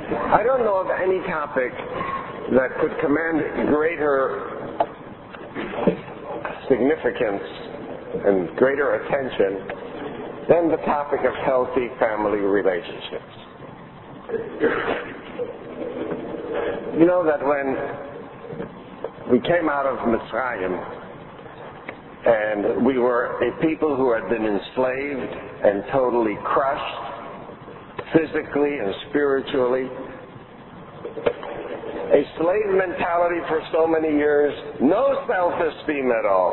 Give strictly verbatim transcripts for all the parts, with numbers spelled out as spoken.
I don't know of any topic that could command greater significance and greater attention than the topic of healthy family relationships. You know that when we came out of Mitzrayim and we were a people who had been enslaved and totally crushed physically and spiritually, a slave mentality for so many years, no self-esteem at all,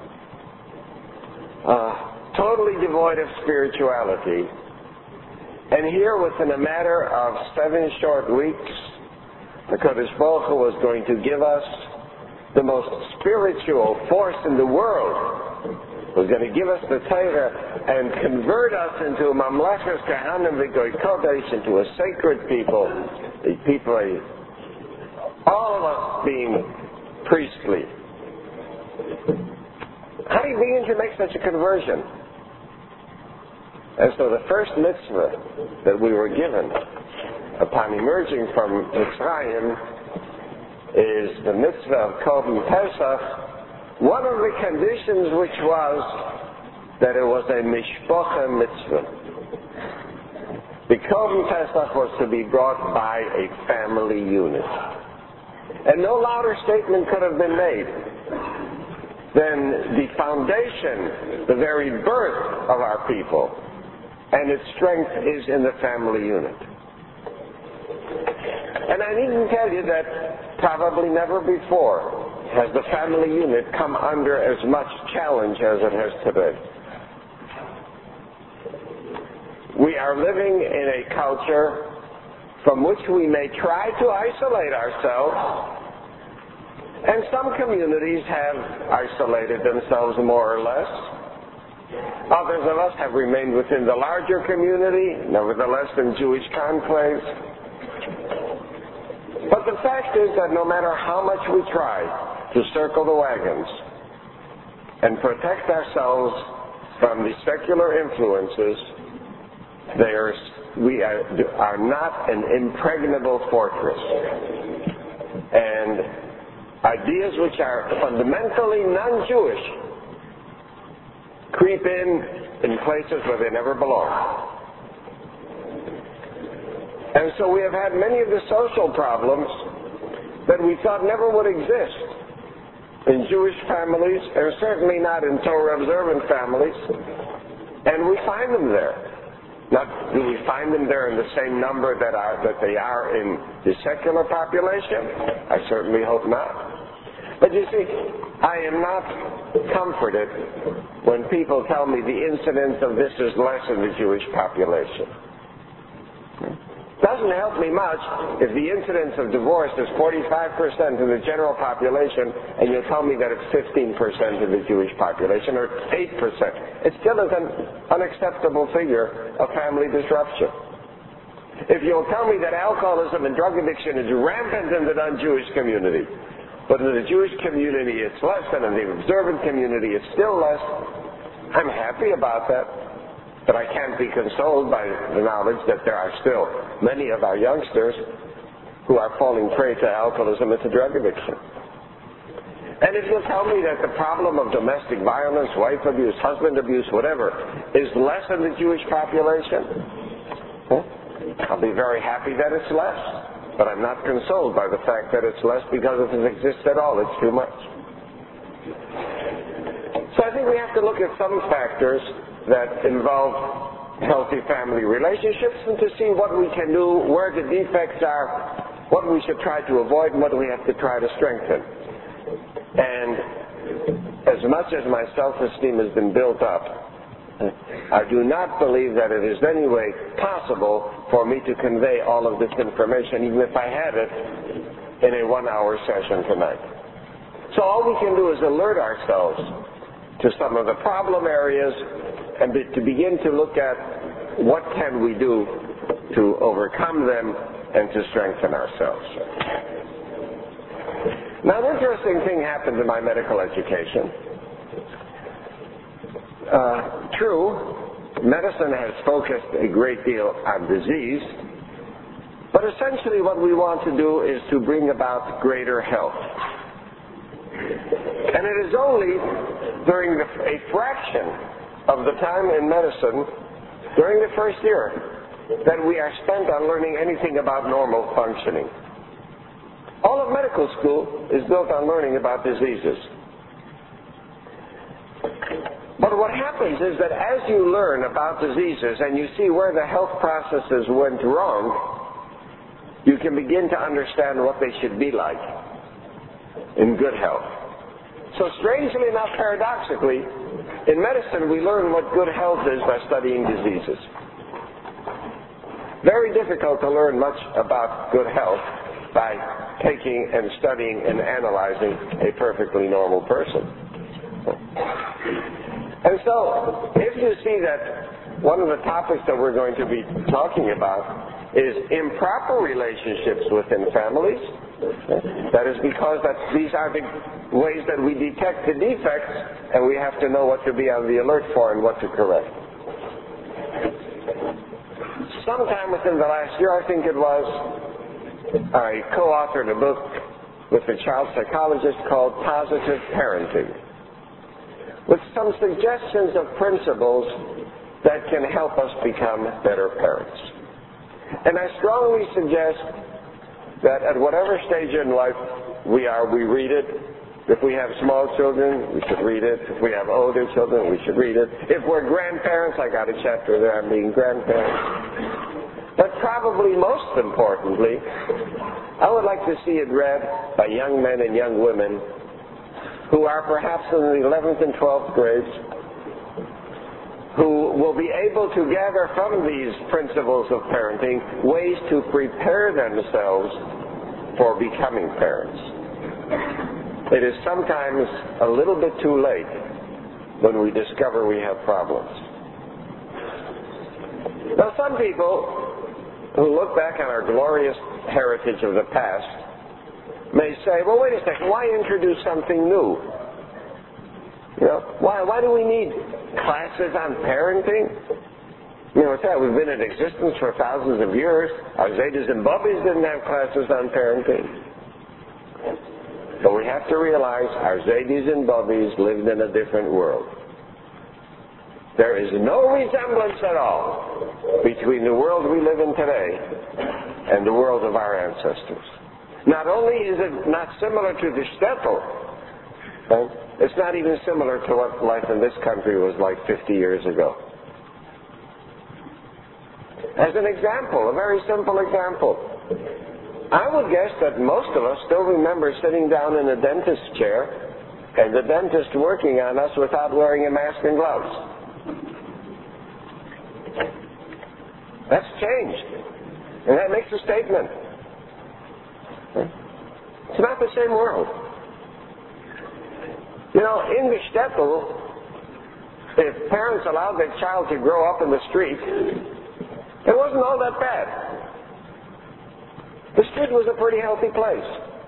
uh, totally devoid of spirituality. And here, within a matter of seven short weeks, the Kodesh Baruch Hu was going to give us the most spiritual force in the world, was going to give us the Torah and convert us into a Mamlechas Kahanim V'Goy Kodesh, into a sacred people, a people, all of us being priestly. How do you begin to make such a conversion? And so the first mitzvah that we were given upon emerging from Mitzrayim is the mitzvah of Korban Pesach. One of the conditions which was that it was a mishpocha mitzvah. The Korban Pesach was to be brought by a family unit. And no louder statement could have been made than the foundation, the very birth of our people, and its strength is in the family unit. And I needn't tell you that probably never before has the family unit come under as much challenge as it has today. We are living in a culture from which we may try to isolate ourselves, and some communities have isolated themselves more or less. Others of us have remained within the larger community, nevertheless in Jewish conclaves. But the fact is that no matter how much we try to circle the wagons and protect ourselves from the secular influences, there's, we are, are not an impregnable fortress. And ideas which are fundamentally non-Jewish creep in in places where they never belong. And so we have had many of the social problems that we thought never would exist in Jewish families, and certainly not in Torah-observant families, and we find them there. Not do we find them there in the same number that, are, that they are in the secular population? I certainly hope not. But you see, I am not comforted when people tell me the incidence of this is less in the Jewish population. Doesn't help me much if the incidence of divorce is forty-five percent in the general population and you tell me that it's fifteen percent in the Jewish population or eight percent. It still is an unacceptable figure of family disruption. If you'll tell me that alcoholism and drug addiction is rampant in the non-Jewish community, but in the Jewish community it's less, and in the observant community it's still less, I'm happy about that. But I can't be consoled by the knowledge that there are still many of our youngsters who are falling prey to alcoholism and to drug addiction. And if you'll tell me that the problem of domestic violence, wife abuse, husband abuse, whatever, is less in the Jewish population, huh? I'll be very happy that it's less. But I'm not consoled by the fact that it's less because if it exists at all, it's too much. So I think we have to look at some factors that involve healthy family relationships and to see what we can do, where the defects are, what we should try to avoid, and what we have to try to strengthen. And as much as my self-esteem has been built up, I do not believe that it is any way possible for me to convey all of this information, even if I had it in a one-hour session tonight. So all we can do is alert ourselves to some of the problem areas and be, to begin to look at what can we do to overcome them and to strengthen ourselves. Now, an interesting thing happened in my medical education. Uh, true, medicine has focused a great deal on disease, but But essentially what we want to do is to bring about greater health. And it is only during the, a fraction of the time in medicine, during the first year, that we are spent on learning anything about normal functioning. All of medical school is built on learning about diseases. But what happens is that as you learn about diseases and you see where the health processes went wrong, you can begin to understand what they should be like in good health. So strangely enough, paradoxically, in medicine we learn what good health is by studying diseases. Very difficult to learn much about good health by taking and studying and analyzing a perfectly normal person. And so, if you see that one of the topics that we're going to be talking about is improper relationships within families, that is because that these are the ways that we detect the defects, and we have to know what to be on the alert for and what to correct. Sometime within the last year, I think it was, I co-authored a book with a child psychologist called Positive Parenting, with some suggestions of principles that can help us become better parents. And I strongly suggest that at whatever stage in life we are, we read it. If we have small children, we should read it. If we have older children, we should read it. If we're grandparents, I got a chapter there on being grandparents. But probably most importantly, I would like to see it read by young men and young women who are perhaps in the eleventh and twelfth grades, who will be able to gather from these principles of parenting ways to prepare themselves for becoming parents. It is sometimes a little bit too late when we discover we have problems. Now, some people who look back on our glorious heritage of the past may say, well, wait a second, why introduce something new? You know, why, why do we need classes on parenting? You know, it's that we've been in existence for thousands of years. Our Zetas and Bubbies didn't have classes on parenting. But we have to realize our Zetas and Bubbies lived in a different world. There is no resemblance at all between the world we live in today and the world of our ancestors. Not only is it not similar to the shtetl, right? It's not even similar to what life in this country was like fifty years ago. As an example, a very simple example, I would guess that most of us still remember sitting down in a dentist's chair and the dentist working on us without wearing a mask and gloves. That's changed. And that makes a statement. It's not the same world. You know, in the shtetl, if parents allowed their child to grow up in the street, it wasn't all that bad. The street was a pretty healthy place.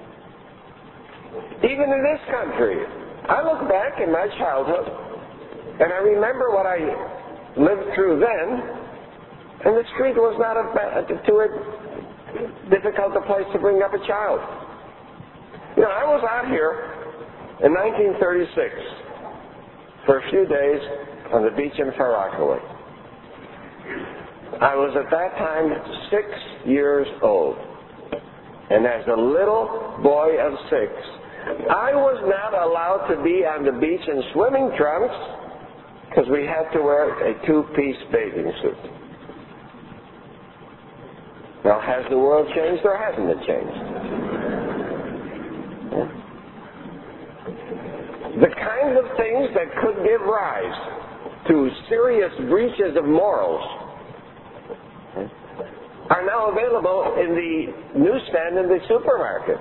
Even in this country, I look back in my childhood, and I remember what I lived through then, and the street was not a bad, too difficult a place to bring up a child. You know, I was out here in nineteen thirty-six for a few days on the beach in Far Rockaway. I was at that time six years old. And as a little boy of six, I was not allowed to be on the beach in swimming trunks because we had to wear a two-piece bathing suit. Now, has the world changed or hasn't it changed? Yeah. The kinds of things that could give rise to serious breaches of morals are now available in the newsstand in the supermarket.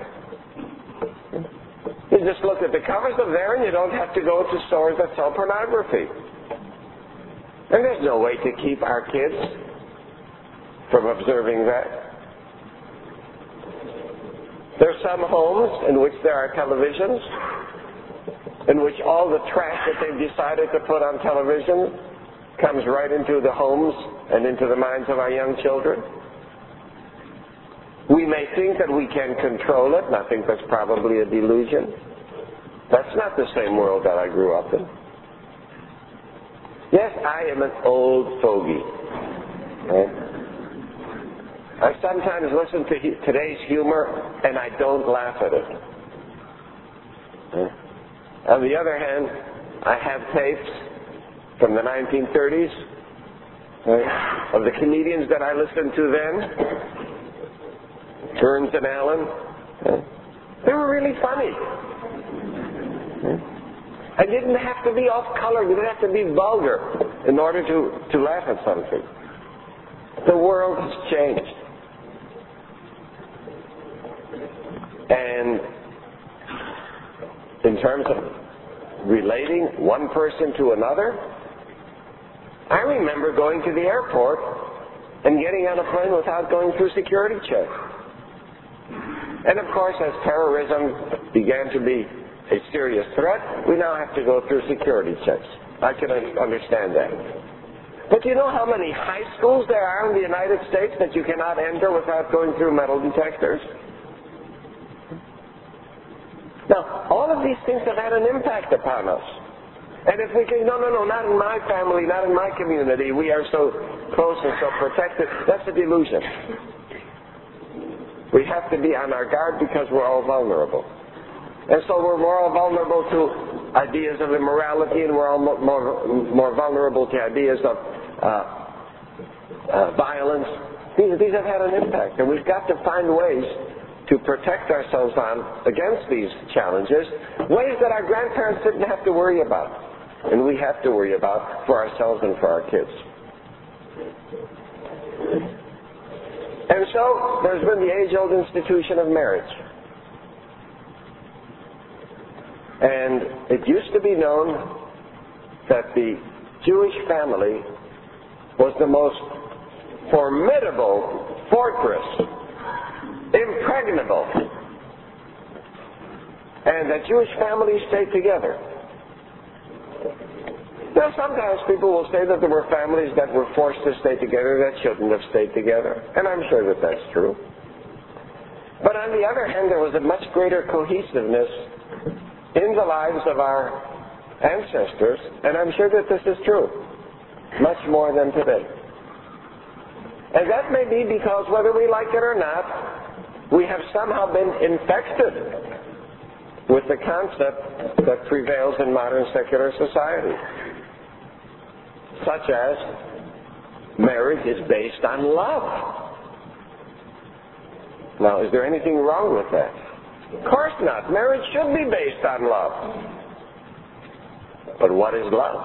You just look at the covers of there and you don't have to go to stores that sell pornography. And there's no way to keep our kids from observing that. There are some homes in which there are televisions, in which all the trash that they've decided to put on television comes right into the homes and into the minds of our young children. We may think that we can control it, and I think that's probably a delusion. That's not the same world that I grew up in. Yes, I am an old fogey. Right? I sometimes listen to he- today's humor, and I don't laugh at it. Right? On the other hand, I have tapes from the nineteen thirties right, of the comedians that I listened to then, Burns and Allen. Right? They were really funny. Right? I didn't have to be off-color. You didn't have to be vulgar in order to, to laugh at something. The world has changed. And in terms of relating one person to another, I remember going to the airport and getting on a plane without going through security checks. And of course, as terrorism began to be a serious threat, we now have to go through security checks. I can understand that. But do you know how many high schools there are in the United States that you cannot enter without going through metal detectors? Now, all of these things have had an impact upon us. And if we think, no, no, no, not in my family, not in my community, we are so close and so protected, that's a delusion. We have to be on our guard because we're all vulnerable. And so we're more vulnerable to ideas of immorality, and we're all more, more, more vulnerable to ideas of uh, uh, violence. These, these have had an impact, and we've got to find ways to protect ourselves on against these challenges, ways that our grandparents didn't have to worry about, and we have to worry about for ourselves and for our kids. And so there's been the age-old institution of marriage. And it used to be known that the Jewish family was the most formidable fortress, impregnable, and that Jewish families stayed together. Now, sometimes people will say that there were families that were forced to stay together that shouldn't have stayed together, and I'm sure that that's true. But on the other hand, there was a much greater cohesiveness in the lives of our ancestors, and I'm sure that this is true, much more than today. And that may be because, whether we like it or not, we have somehow been infected with the concept that prevails in modern secular society, such as marriage is based on love. Now, is there anything wrong with that? Of course not. Marriage should be based on love. But what is love?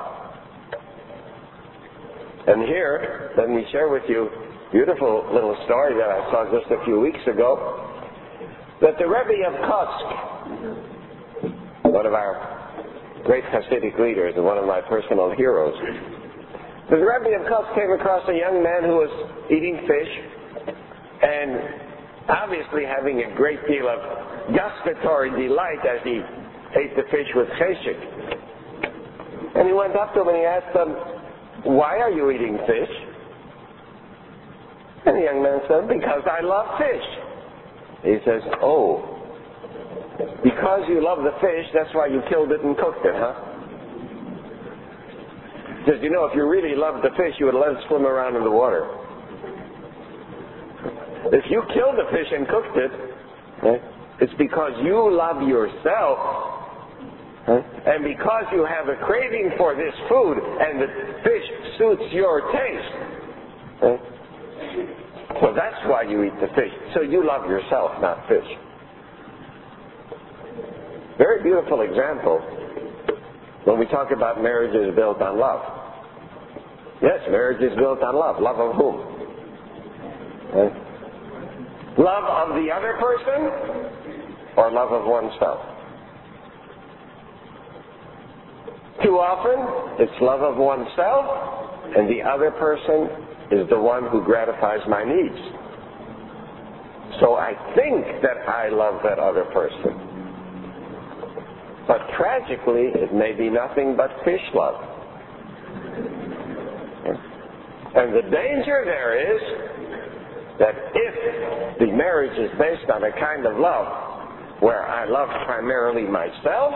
And here, let me share with you a beautiful little story that I saw just a few weeks ago, that the Rebbe of Kutsk, one of our great Hasidic leaders and one of my personal heroes, the Rebbe of Kutsk came across a young man who was eating fish and obviously having a great deal of gustatory delight as he ate the fish with cheshik. And he went up to him and he asked him, "Why are you eating fish?" And the young man said, "Because I love fish." He says, "Oh, because you love the fish, that's why you killed it and cooked it, huh?" He says, "You know, if you really loved the fish, you would let it swim around in the water. If you killed the fish and cooked it, right, it's because you love yourself, right, and because you have a craving for this food and the fish suits your taste. Right? So that's why you eat the fish. So you love yourself, not fish." Very beautiful example when we talk about marriage is built on love. Yes, marriage is built on love. Love of whom? Right? Love of the other person or love of oneself? Too often, it's love of oneself, and the other person is the one who gratifies my needs. So I think that I love that other person. But tragically, it may be nothing but fish love. And the danger there is that if the marriage is based on a kind of love where I love primarily myself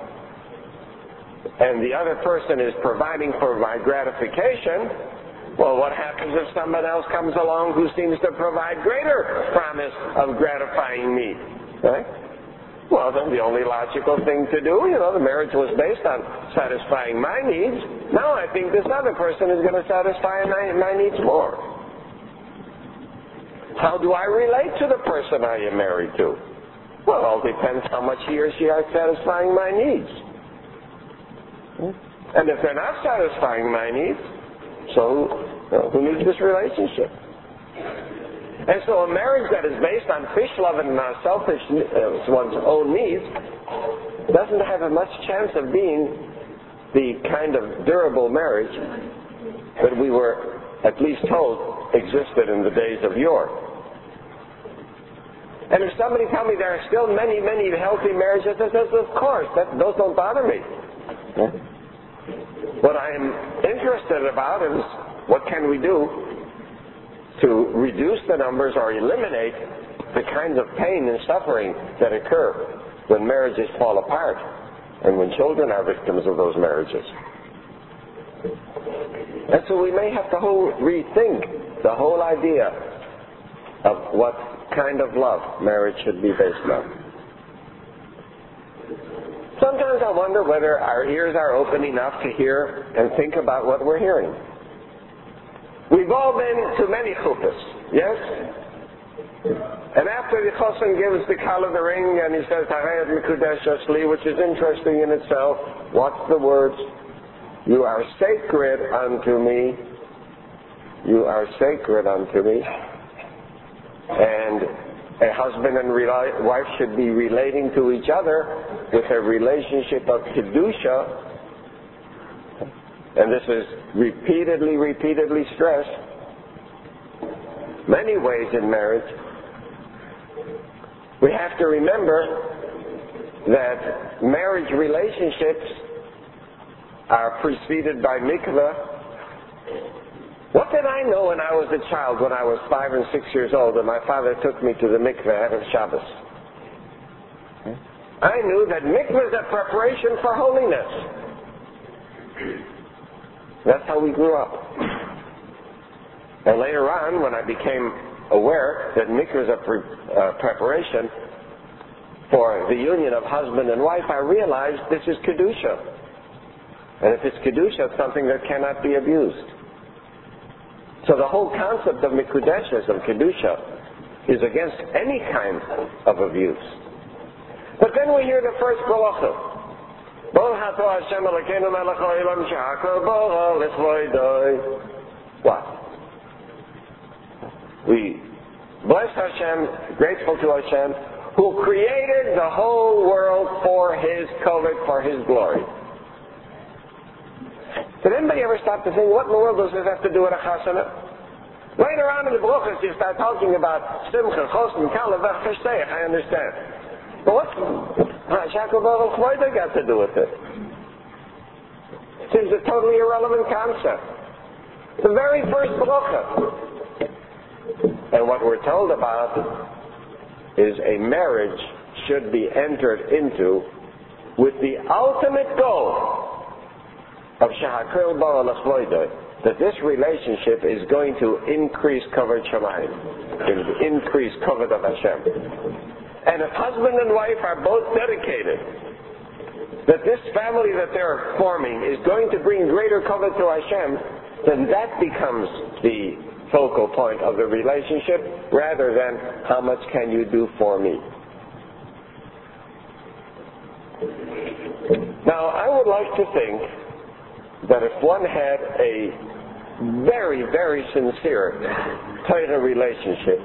and the other person is providing for my gratification, well, what happens if someone else comes along who seems to provide greater promise of gratifying me? Right? Well, then the only logical thing to do, you know, the marriage was based on satisfying my needs. Now I think this other person is going to satisfy my, my needs more. How do I relate to the person I am married to? Well, it all depends how much he or she are satisfying my needs. And if they're not satisfying my needs, so you know, who needs this relationship? And so a marriage that is based on fish love and not selfish uh, one's own needs doesn't have a much chance of being the kind of durable marriage that we were at least told existed in the days of yore. And if somebody tell me there are still many, many healthy marriages, I says, of course, that, those don't bother me. Yeah. What I am interested about is what can we do to reduce the numbers or eliminate the kinds of pain and suffering that occur when marriages fall apart and when children are victims of those marriages. And so we may have to whole rethink the whole idea of what kind of love marriage should be based on. Sometimes I wonder whether our ears are open enough to hear and think about what we're hearing. We've all been to many chuppahs, yes? And after the chassan gives the kal of the ring and he says, Harayat Mikudesh Ashli, which is interesting in itself, what's the words? You are sacred unto me. You are sacred unto me. And a husband and wife should be relating to each other with a relationship of kedusha. And this is repeatedly, repeatedly stressed. Many ways in marriage. We have to remember that marriage relationships are preceded by mikveh. What did I know when I was a child, when I was five and six years old, and my father took me to the mikveh on Shabbos? I knew that mikveh is a preparation for holiness. That's how we grew up. And later on, when I became aware that mikveh is a pre- uh, preparation for the union of husband and wife, I realized this is kedusha. And if it's kedusha, it's something that cannot be abused. So the whole concept of mikudeshes, of kedusha, is against any kind of abuse. But then we hear the first bracha. What? We bless Hashem, grateful to Hashem, who created the whole world for His kovod, for His glory. Did anybody ever stop to think, what in the world does this have to do with a chasana? Later on in the brachas, you start talking about simcha, chosn, kalavach, feshteich, I understand. But what's Shakal Baruch Chvoidei got to do with it? It seems a totally irrelevant concept. The very first bracha. And what we're told about is a marriage should be entered into with the ultimate goal of Shahakal Baruch Chvoidei, that this relationship is going to increase kavod shamayim, increase kavod of Hashem. And if husband and wife are both dedicated that this family that they're forming is going to bring greater kavod to Hashem, then that becomes the focal point of the relationship rather than how much can you do for me. Now, I would like to think that if one had a very, very sincere Torah relationship,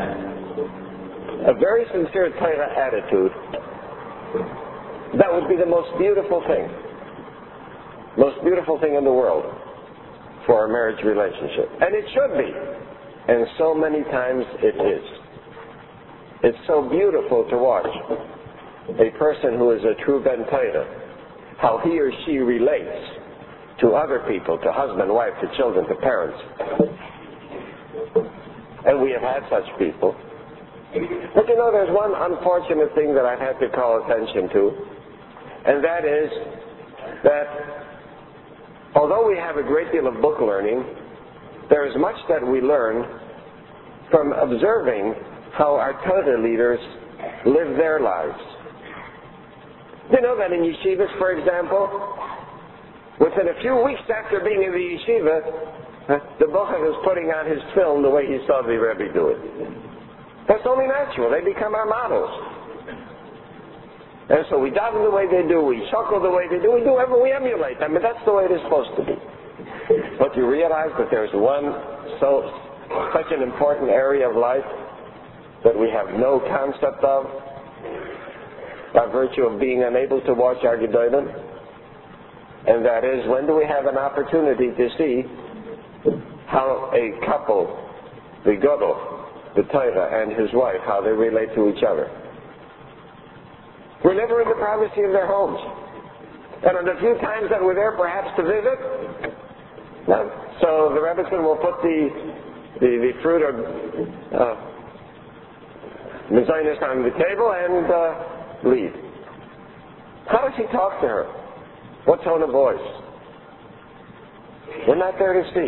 a very sincere Torah attitude, that would be the most beautiful thing, most beautiful thing in the world for a marriage relationship. And it should be. And so many times it is. It's so beautiful to watch a person who is a true Ben Torah, how he or she relates to other people, to husband, wife, to children, to parents. and we have had such people. But you know, there's one unfortunate thing that I've had to call attention to, and that is that although we have a great deal of book learning, there is much that we learn from observing how our Torah leaders live their lives. You know that in yeshivas, for example, within a few weeks after being in the yeshiva, the bocher is putting on his film the way he saw the Rebbe do it. That's only natural. They become our models. And so we daven the way they do, we chuckle the way they do, we do whatever, we emulate them, and that's the way it is supposed to be. But you realize that there's one so such an important area of life that we have no concept of by virtue of being unable to watch our Gedolim, and that is, when do we have an opportunity to see how a couple, the Gadol, the Torah, and his wife, how they relate to each other. We're never in the privacy of their homes. And on the few times that we're there perhaps to visit, no. So the Rebbetzin will put the the, the fruit or uh, mezainis on the table and uh, leave. How does he talk to her? What tone of voice? We're not there to see.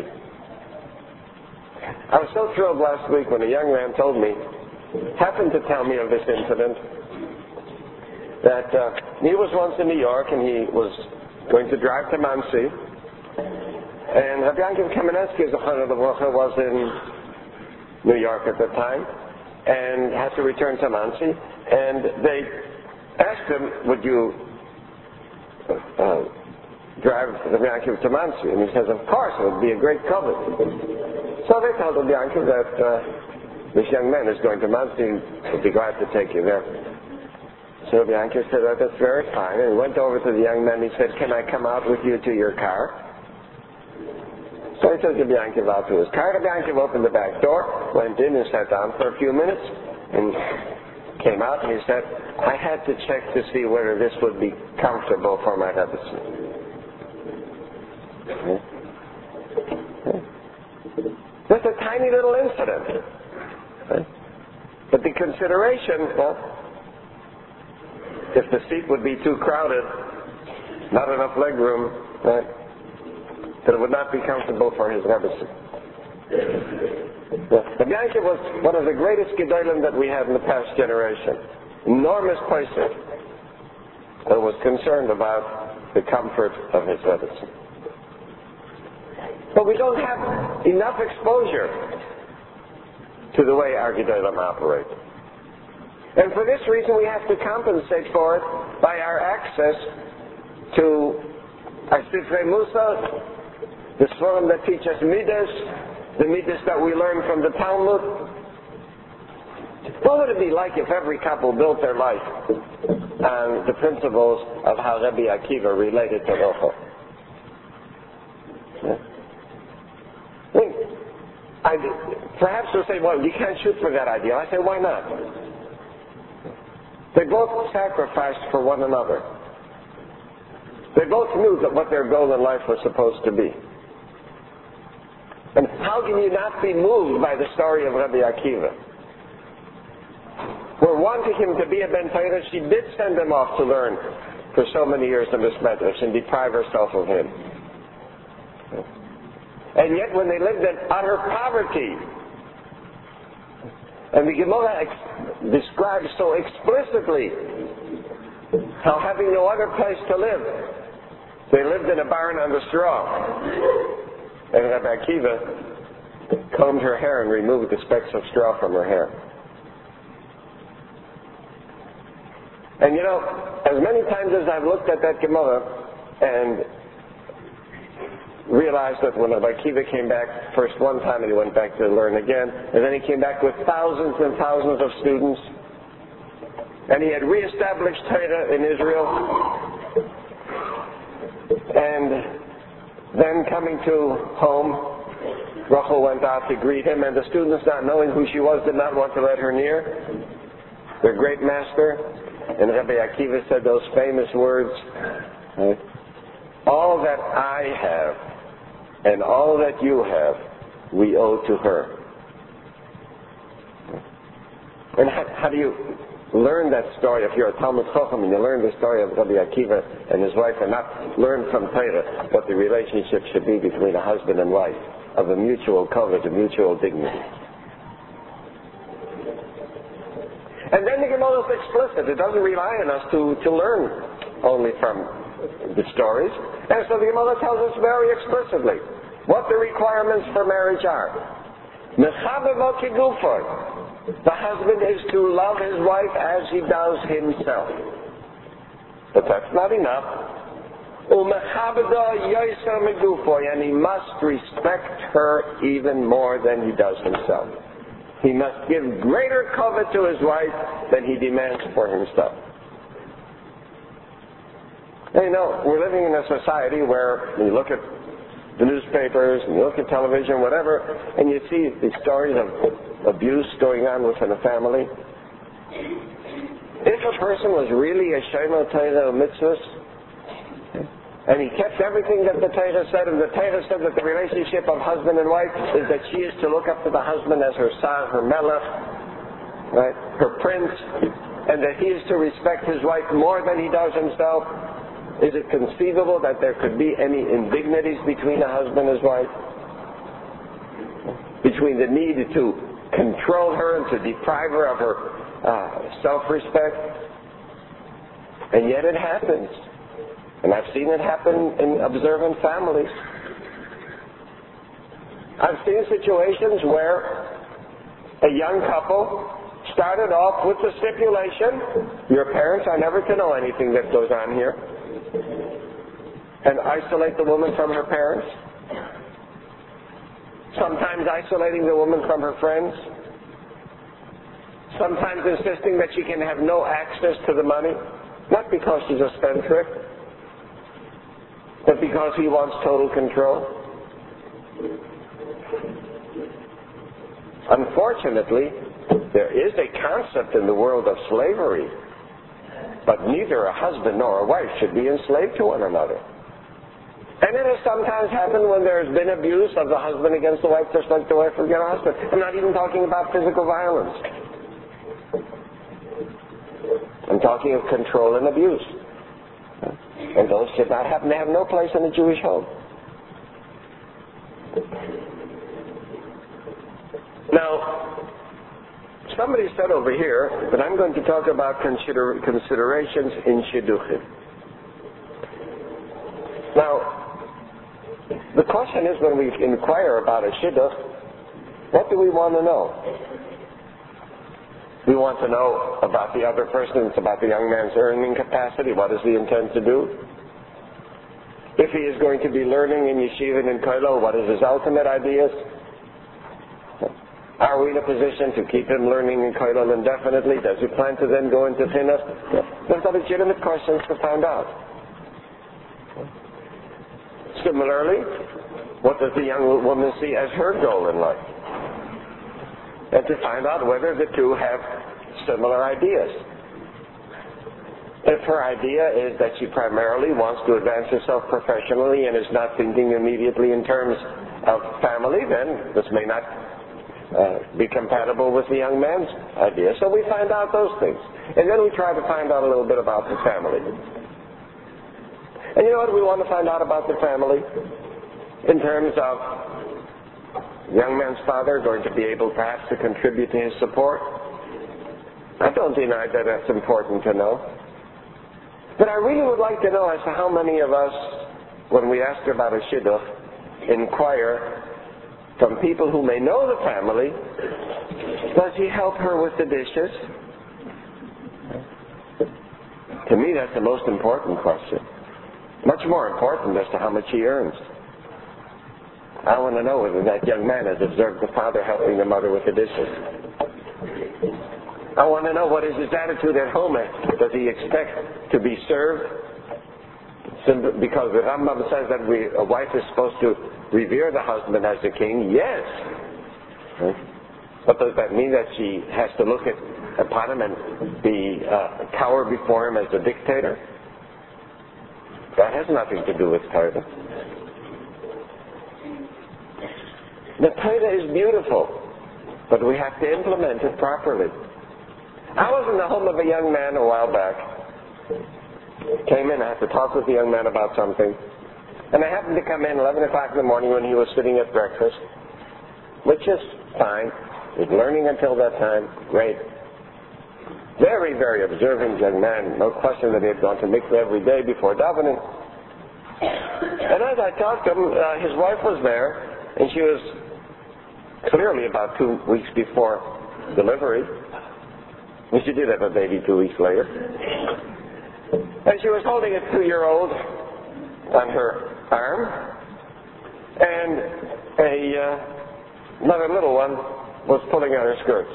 I was so thrilled last week when a young man told me, happened to tell me of this incident, that uh, he was once in New York and he was going to drive to Monsey, and Rabbi Yankiv Kamenetsky, Zechariah Levracha, was in New York at the time and had to return to Monsey, and they asked him, would you uh, drive Rabbi Yankiv to Monsey? And he says, of course, it would be a great covet. So they told Rabbi Yankiv that uh, this young man is going to Monsey, he'll be glad to take you there. So Rabbi Yankiv said, oh, that's very fine. And he went over to the young man and he said, can I come out with you to your car? So he took Rabbi Yankiv out to his car. Rabbi Yankiv opened the back door, went in and sat down for a few minutes, and came out and he said, I had to check to see whether this would be comfortable for my Rebbetzin. Okay. Okay. Just a tiny little incident. Okay. But the consideration, well, if the seat would be too crowded, not enough leg room, right, that it would not be comfortable for his Rebbetzin. Rabbi Yankiv was one of the greatest Gedolim that we had in the past generation. Enormous person that was concerned about the comfort of his Rebbetzin. But we don't have enough exposure to the way our Gedolim operate. And for this reason we have to compensate for it by our access to our Sifrei Musa, the Sforim that teach us Midas, the Midas that we learn from the Talmud. What would it be like if every couple built their life on the principles of how Rabbi Akiva related to Rochel? Yeah. I mean, I, perhaps you'll say, well, you can't shoot for that ideal. I say, why not? They both sacrificed for one another. They both knew that what their goal in life was supposed to be. And how can you not be moved by the story of Rabbi Akiva? We're wanting him to be a Ben Torah. She did send him off to learn for so many years in this medrash and deprive herself of him. And yet when they lived in utter poverty, and the Gemara ex- describes so explicitly how having no other place to live, they lived in a barn on the straw. And Rabbi Akiva combed her hair and removed the specks of straw from her hair. And you know, as many times as I've looked at that Gemara and realized that when Rabbi Akiva came back first one time and he went back to learn again, and then he came back with thousands and thousands of students, and he had reestablished Torah in Israel, and then coming to home, Rachel went out to greet him, and the students, not knowing who she was, did not want to let her near their great master. And Rabbi Akiva said those famous words, right? All that I have and all that you have, we owe to her. And how, how do you learn that story if you're a Talmud Chacham and you learn the story of Rabbi Akiva and his wife and not learn from Torah what the relationship should be between a husband and wife of a mutual covet, a mutual dignity? And then the Gemara is explicit. It doesn't rely on us to, to learn only from the stories. And so the Gemara tells us very explicitly what the requirements for marriage are. Mechabev kigufo. The husband is to love his wife as he does himself. But that's not enough. Umechabeda yoser megufo. And he must respect her even more than he does himself. He must give greater covet to his wife than he demands for himself. And you know, we're living in a society where you look at the newspapers, and you look at television, whatever, and you see these stories of abuse going on within a family. If a person was really a Shema Torah mitzvahs, and he kept everything that the Torah said, and the Torah said that the relationship of husband and wife is that she is to look up to the husband as her sar, her melech, right, her prince, and that he is to respect his wife more than he does himself. Is it conceivable that there could be any indignities between a husband and his wife? Between the need to control her and to deprive her of her uh, self-respect? And yet it happens. And I've seen it happen in observant families. I've seen situations where a young couple started off with the stipulation, your parents are never to know anything that goes on here, and isolate the woman from her parents, sometimes isolating the woman from her friends, sometimes insisting that she can have no access to the money, not because she's a spendthrift, but because he wants total control. Unfortunately, there is a concept in the world of slavery, but neither a husband nor a wife should be enslaved to one another. And it has sometimes happened when there has been abuse of the husband against the wife, just like the wife against the husband. I'm not even talking about physical violence. I'm talking of control and abuse. And those should not happen. They have no place in a Jewish home. Now, somebody said over here that I'm going to talk about consider, considerations in shidduchim. Now, the question is, when we inquire about a shidduch, what do we want to know? We want to know about the other person. It's about the young man's earning capacity. What does he intend to do? If he is going to be learning in yeshiva and in kollel, what is his ultimate ideas? Are we in a position to keep him learning in kollel indefinitely? Does he plan to then go into chinuch? Those are legitimate questions to find out. Similarly, what does the young woman see as her goal in life? And to find out whether the two have similar ideas. If her idea is that she primarily wants to advance herself professionally and is not thinking immediately in terms of family, then this may not uh, be compatible with the young man's idea. So we find out those things. And then we try to find out a little bit about the family. And you know what we want to find out about the family? In terms of young man's father going to be able perhaps to contribute to his support? I don't deny that that's important to know. But I really would like to know as to how many of us, when we ask about a shidduch, inquire from people who may know the family, does he help her with the dishes? To me, that's the most important question. Much more important as to how much he earns. I want to know whether that young man has observed the father helping the mother with the dishes. I want to know what is his attitude at home. Does he expect to be served? Because the Rambam says that we, a wife is supposed to revere the husband as a king. Yes. Right? But does that mean that she has to look at, upon him and be uh, cower before him as a dictator? That has nothing to do with Torah. The Torah is beautiful, but we have to implement it properly. the home of a young man a while back. Came in, I had to talk with the young man about something. And I happened to come in eleven o'clock in the morning when he was sitting at breakfast, which is fine. He's learning until that time. Great. Very, very observant young man. No question that he had gone to mikveh every day before davening. And as I talked to him, uh, his wife was there, and she was clearly about two weeks before delivery. And she did have a baby two weeks later. And she was holding a two-year-old on her arm, and a uh, another little one was pulling at her skirts.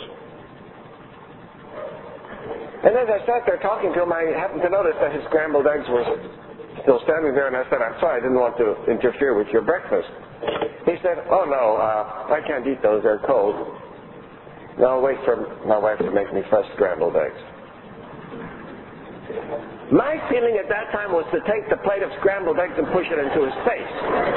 And as I sat there talking to him, I happened to notice that his scrambled eggs were still standing there, and I said, I'm sorry, I didn't want to interfere with your breakfast. He said, oh no, uh, I can't eat those, they're cold. No, I'll wait for my wife to make me fresh scrambled eggs. My feeling at that time was to take the plate of scrambled eggs and push it into his face.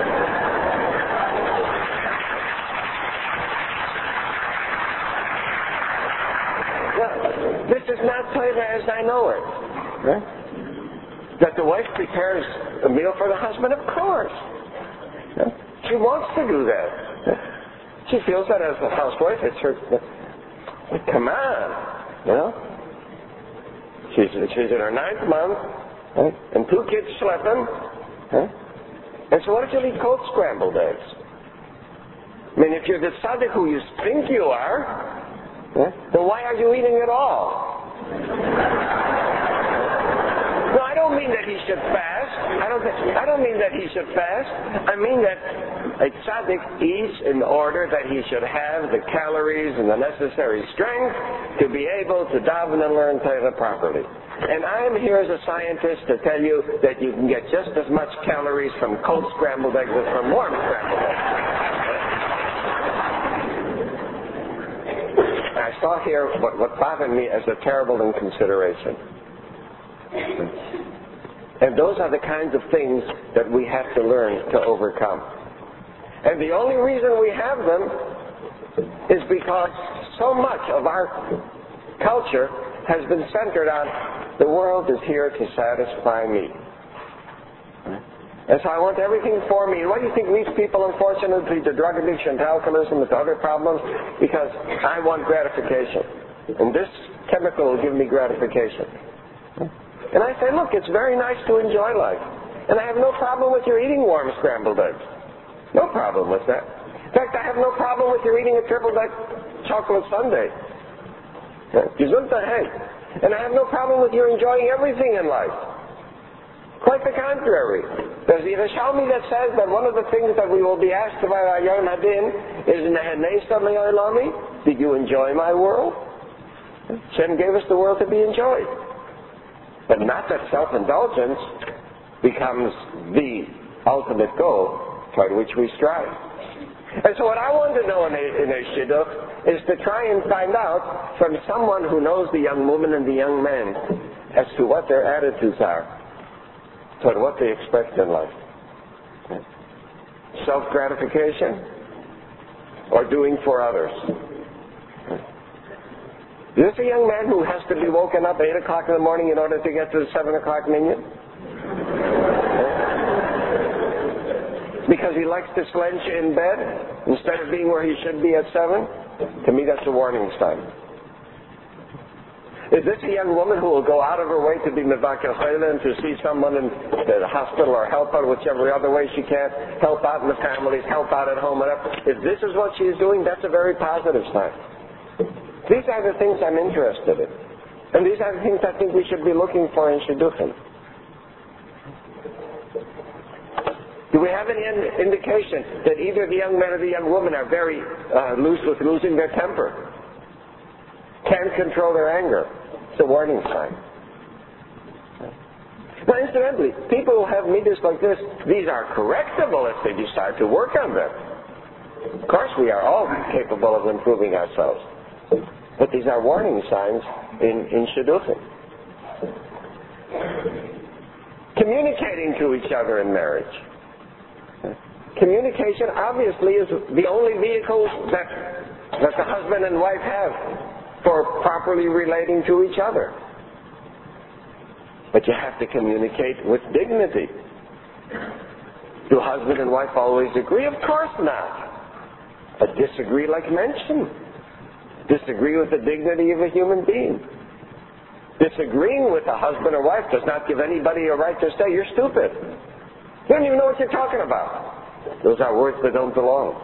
This is not Torah as I know it. Right? That the wife prepares a meal for the husband, of course. Yeah. She wants to do that. Yeah. She feels that as a housewife, it's her. But come on, you know. She's she's in her ninth month, right? And two kids schlepping, right? And so what if you eat cold scrambled eggs? I mean, if you're the tzaddik who you think you are, yeah, then why are you eating at all? No, I don't mean that he should fast. I don't. Th- I don't mean that he should fast. I mean that a tzaddik eats in order that he should have the calories and the necessary strength to be able to daven and learn Torah properly. And I am here as a scientist to tell you that you can get just as much calories from cold scrambled eggs as from warm scrambled eggs. I saw here what, what bothered me as a terrible inconsideration. And those are the kinds of things that we have to learn to overcome. And the only reason we have them is because so much of our culture has been centered on the world is here to satisfy me. And so I want everything for me. And why do you think leads people, unfortunately, to drug addiction, to alcoholism, and to other problems? Because I want gratification. And this chemical will give me gratification. And I say, look, it's very nice to enjoy life. And I have no problem with your eating warm scrambled eggs. No problem with that. In fact, I have no problem with your eating a triple deck chocolate sundae. And I have no problem with you enjoying everything in life. Quite the contrary. There's the Yerushalmi that says that one of the things that we will be asked about our Yom Hadin is, did you enjoy my world? Hashem gave us the world to be enjoyed. But not that self-indulgence becomes the ultimate goal toward which we strive. And so what I want to know in a, in a shidduch is to try and find out from someone who knows the young woman and the young man as to what their attitudes are toward what they expect in life. Self-gratification or doing for others. Is this a young man who has to be woken up at eight o'clock in the morning in order to get to the seven o'clock minyan? Because he likes to slench in bed instead of being where he should be at seven? To me, that's a warning sign. Is this a young woman who will go out of her way to be mevaker chayla and to see someone in the hospital or help out whichever other way she can, help out in the families, help out at home, whatever? If this is what she's doing, that's a very positive sign. These are the things I'm interested in. And these are the things I think we should be looking for in shidduchim. Do we have any in- indication that either the young man or the young woman are very uh, loose with losing their temper? Can't control their anger? It's a warning sign. Now, incidentally, people who have midas like this, these are correctable if they decide to work on them. Of course, we are all capable of improving ourselves. But these are warning signs in, in shidduchim. Communicating to each other in marriage. Communication obviously is the only vehicle that, that the husband and wife have for properly relating to each other. But you have to communicate with dignity. Do husband and wife always agree? Of course not. But disagree like mentioned. Disagree with the dignity of a human being. Disagreeing with a husband or wife does not give anybody a right to say you're stupid. You don't even know what you're talking about. Those are words that don't belong.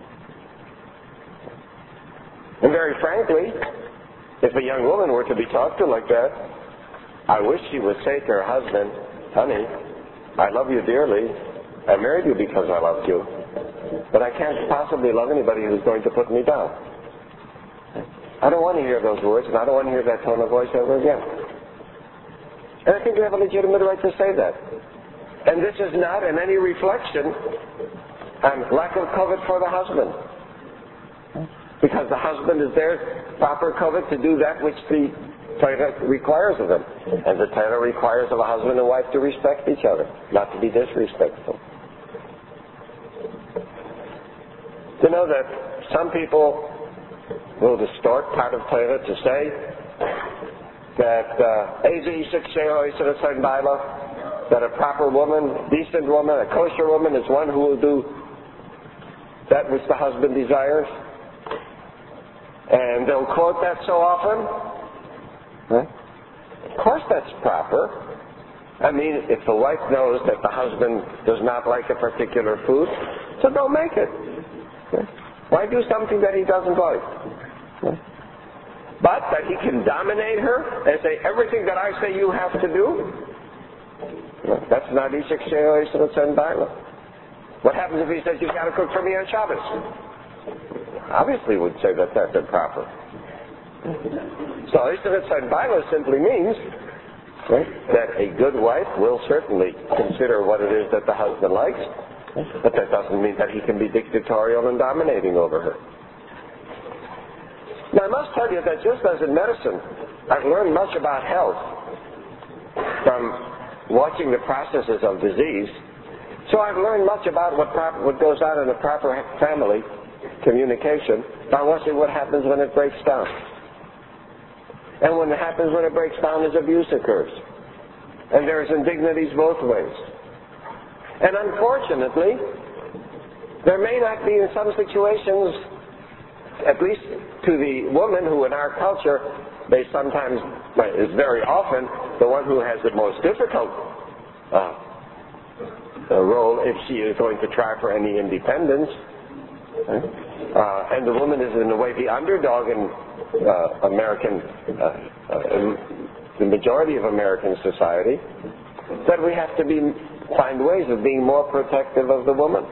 And very frankly, if a young woman were to be talked to like that, I wish she would say to her husband, honey, I love you dearly. I married you because I loved you. But I can't possibly love anybody who's going to put me down. I don't want to hear those words, and I don't want to hear that tone of voice ever again. And I think you have a legitimate right to say that. And this is not in any reflection on lack of covet for the husband. Because the husband is there, proper covet, to do that which the Torah requires of them. And the Torah requires of a husband and wife to respect each other, not to be disrespectful. To know that some people will distort part of Torah to say that uh, that a proper woman, decent woman, a kosher woman is one who will do that which the husband desires. And they'll quote that so often. Huh? Of course that's proper. I mean, if the wife knows that the husband does not like a particular food, so don't make it. Huh? Why do something that he doesn't like? Huh? But that he can dominate her and say, everything that I say you have to do? Huh? That's not Ishak She'o Yisrael Tzen Baila. What happens if he says, you've got to cook for me on Shabbos? Obviously would say that that's improper. So Ishak Tzen Baila simply means right, that a good wife will certainly consider what it is that the husband likes, but that doesn't mean that he can be dictatorial and dominating over her. Now I must tell you that just as in medicine, I've learned much about health from watching the processes of disease. So I've learned much about what, prop- what goes on in a proper family communication by watching what happens when it breaks down. And when it happens when it breaks down is abuse occurs. And there's indignities both ways. And unfortunately, there may not be in some situations, at least to the woman who in our culture, they sometimes, is very often, the one who has the most difficult uh, role if she is going to try for any independence. Uh, and the woman is in a way the underdog in uh, American, uh, uh, the majority of American society, that we have to be find ways of being more protective of the woman.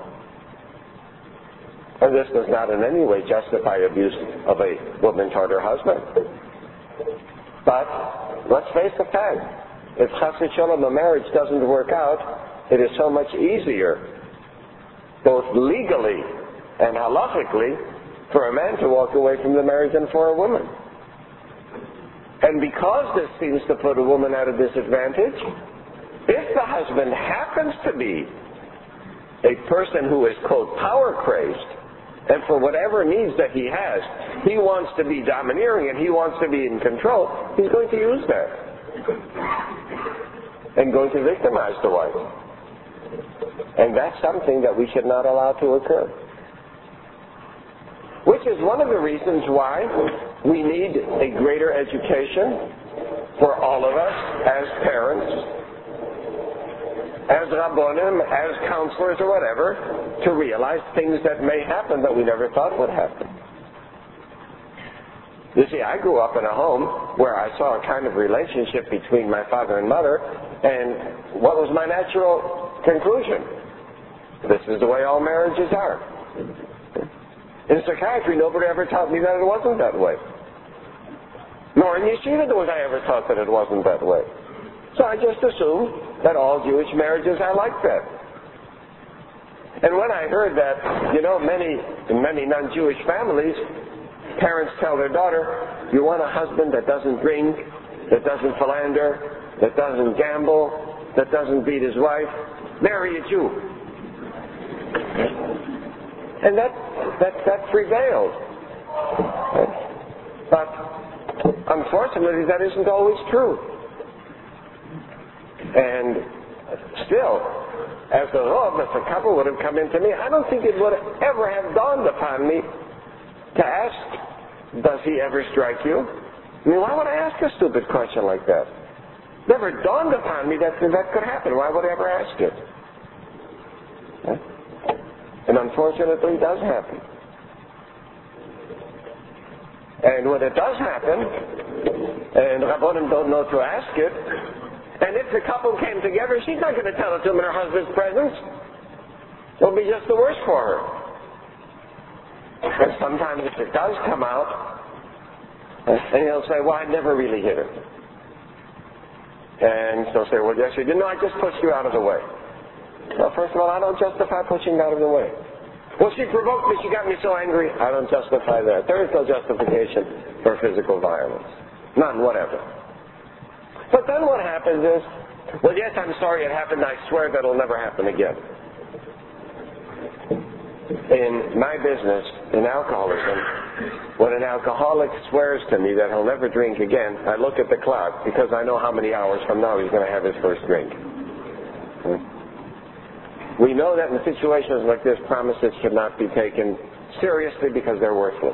And this does not in any way justify abuse of a woman toward her husband. But let's face the fact, if chas v'sholom a marriage doesn't work out, it is so much easier, both legally and halachically, for a man to walk away from the marriage than for a woman. And because this seems to put a woman at a disadvantage, if the husband happens to be a person who is, quote, power-crazed, and for whatever needs that he has, he wants to be domineering and he wants to be in control, he's going to use that. And going to victimize the wife. And that's something that we should not allow to occur. Which is one of the reasons why we need a greater education for all of us as parents, as rabbonim, as counselors or whatever, to realize things that may happen that we never thought would happen. You see, I grew up in a home where I saw a kind of relationship between my father and mother, and what was my natural conclusion? This is the way all marriages are. In psychiatry, nobody ever taught me that it wasn't that way. Nor in yeshiva was I ever taught that it wasn't that way. So I just assumed that all Jewish marriages are like that. And when I heard that, you know, many, in many non-Jewish families, parents tell their daughter, you want a husband that doesn't drink, that doesn't philander, that doesn't gamble, that doesn't beat his wife, marry a Jew. And that, that, that prevailed. But unfortunately, that isn't always true. And still, as the Rav, if a couple would have come into me, I don't think it would ever have dawned upon me to ask, does he ever strike you? I mean, why would I ask a stupid question like that? Never dawned upon me that that could happen. Why would I ever ask it? Huh? And unfortunately, it does happen. And when it does happen, and Rabbonim don't know to ask it, and if the couple came together, she's not going to tell it to him in her husband's presence. It'll be just the worse for her. And sometimes if it does come out, and he'll say, well, I never really hit her. And she'll say, well, yes, you did. No, I just pushed you out of the way. Well, first of all, I don't justify pushing out of the way. Well, she provoked me. She got me so angry. I don't justify that. There is no justification for physical violence. None, whatever. But then what happens is, well, yes, I'm sorry it happened. I swear that it'll never happen again. In my business, in alcoholism, when an alcoholic swears to me that he'll never drink again, I look at the clock because I know how many hours from now he's going to have his first drink. We know that in situations like this, promises should not be taken seriously because they're worthless.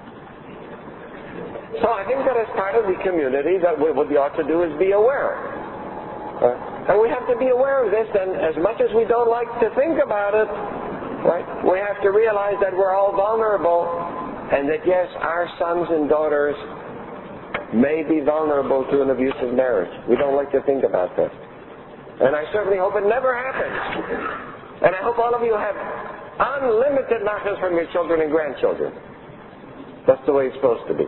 So I think that as part of the community, that we, what we ought to do is be aware. Uh, and we have to be aware of this, and as much as we don't like to think about it, right, we have to realize that we're all vulnerable, and that yes, our sons and daughters may be vulnerable to an abusive marriage. We don't like to think about that. And I certainly hope it never happens. And I hope all of you have unlimited nachas from your children and grandchildren. That's the way it's supposed to be.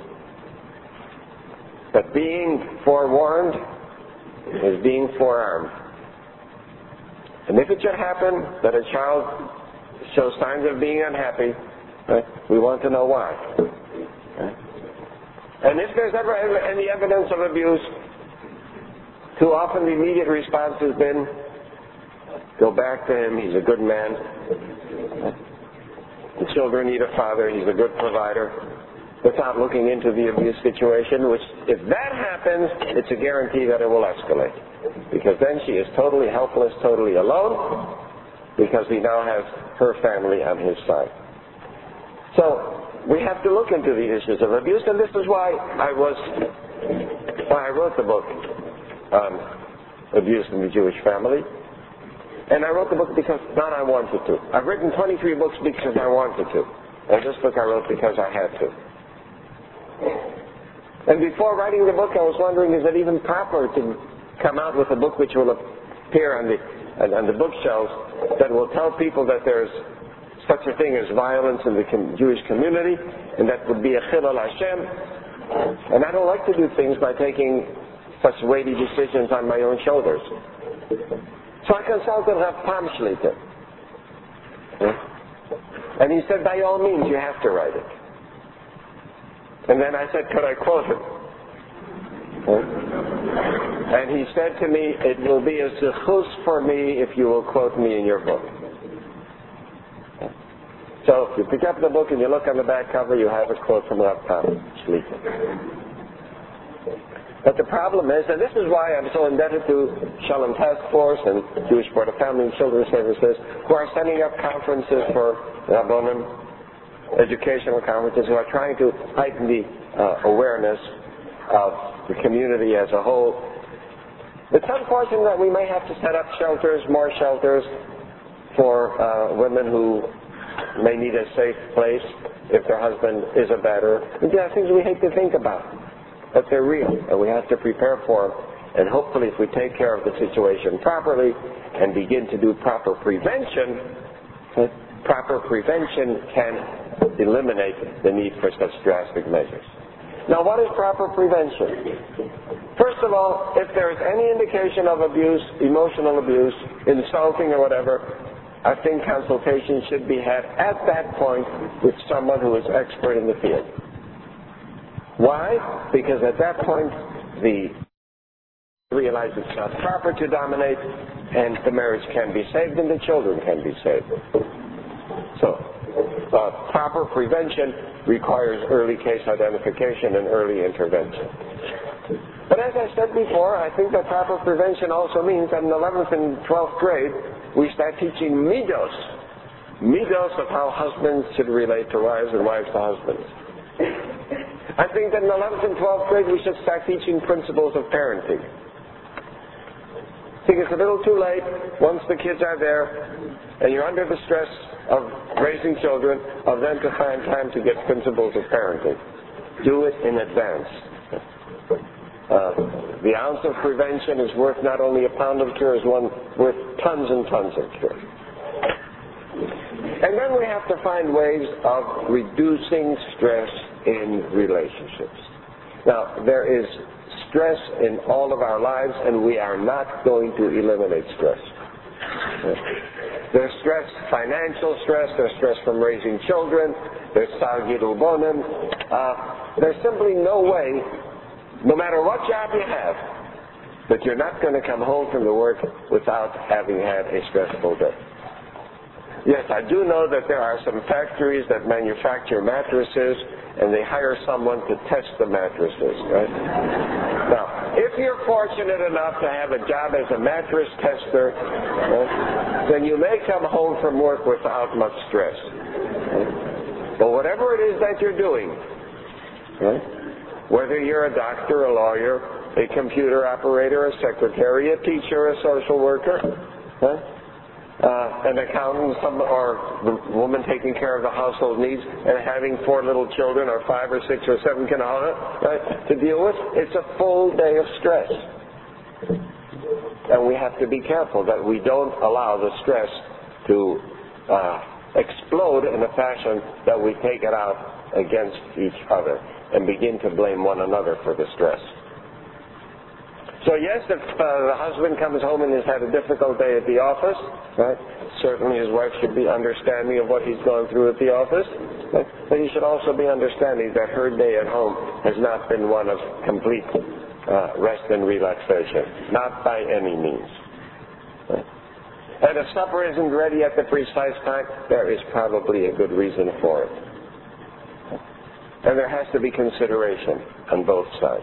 But being forewarned is being forearmed. And if it should happen that a child shows signs of being unhappy, right, we want to know why. Right? And if there's ever any evidence of abuse, too often the immediate response has been, go back to him, he's a good man. The children need a father, he's a good provider. Without looking into the abuse situation, which, if that happens, it's a guarantee that it will escalate. Because then she is totally helpless, totally alone, because he now has her family on his side. So, we have to look into the issues of abuse, and this is why I was, why I wrote the book on abuse in the Jewish family. And I wrote the book because not I wanted to. I've written twenty-three books because I wanted to. And this book I wrote because I had to. And before writing the book, I was wondering, is it even proper to come out with a book which will appear on the on the bookshelves that will tell people that there's such a thing as violence in the com- Jewish community, and that would be a chilul Hashem. And I don't like to do things by taking such weighty decisions on my own shoulders. So I consulted Rav Pam Shlita. And he said, by all means, you have to write it. And then I said, could I quote him? And he said to me, it will be a zechus for me if you will quote me in your book. So if you pick up the book and you look on the back cover, you have a quote from Rav Pam Shlita. But the problem is, and this is why I'm so indebted to Shalom Task Force and Jewish Board of Family and Children's Services, who are setting up conferences for Rabbonim, educational conferences, who are trying to heighten the uh, awareness of the community as a whole. It's unfortunate that we may have to set up shelters, more shelters, for uh, women who may need a safe place if their husband is a batterer. These are things we hate to think about. But they're real, and we have to prepare for them. And hopefully if we take care of the situation properly and begin to do proper prevention, proper prevention can eliminate the need for such drastic measures. Now, what is proper prevention? First of all, if there is any indication of abuse, emotional abuse, insulting or whatever, I think consultation should be had at that point with someone who is expert in the field. Why? Because at that point, the realize it's not proper to dominate, and the marriage can be saved, and the children can be saved. So, Uh, proper prevention requires early case identification and early intervention. But as I said before, I think that proper prevention also means that in eleventh and twelfth grade, we start teaching midos, midos of how husbands should relate to wives and wives to husbands. I think that in eleventh and twelfth grade, we should start teaching principles of parenting. I think it's a little too late once the kids are there and you're under the stress of raising children, of them to find time to get principles of parenting. Do it in advance. Uh, the ounce of prevention is worth not only a pound of cure, is one worth tons and tons of cure. And then we have to find ways of reducing stress in relationships. Now, there is stress in all of our lives, and we are not going to eliminate stress. There's stress, financial stress, there's stress from raising children, there's sargidulbonim. Uh, there's simply no way, no matter what job you have, that you're not going to come home from the work without having had a stressful day. Yes, I do know that there are some factories that manufacture mattresses, and they hire someone to test the mattresses, right? Now, if you're fortunate enough to have a job as a mattress tester, right, then you may come home from work without much stress. Right? But whatever it is that you're doing, right, whether you're a doctor, a lawyer, a computer operator, a secretary, a teacher, a social worker, right, Uh, an accountant, some, or the woman taking care of the household needs and having four little children or five or six or seven kinahana, right, to deal with, it's a full day of stress. And we have to be careful that we don't allow the stress to uh, explode in a fashion that we take it out against each other and begin to blame one another for the stress. So yes, if uh, the husband comes home and has had a difficult day at the office, right, certainly his wife should be understanding of what he's going through at the office, right, but he should also be understanding that her day at home has not been one of complete uh, rest and relaxation, not by any means. Right. And if supper isn't ready at the precise time, there is probably a good reason for it. And there has to be consideration on both sides.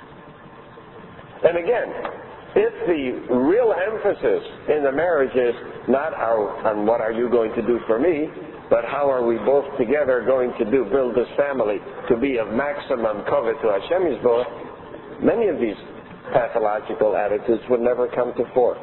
And again, if the real emphasis in the marriage is not our, on what are you going to do for me, but how are we both together going to do, build this family to be of maximum kavod to Hashem Yisborach, many of these pathological attitudes would never come to fore.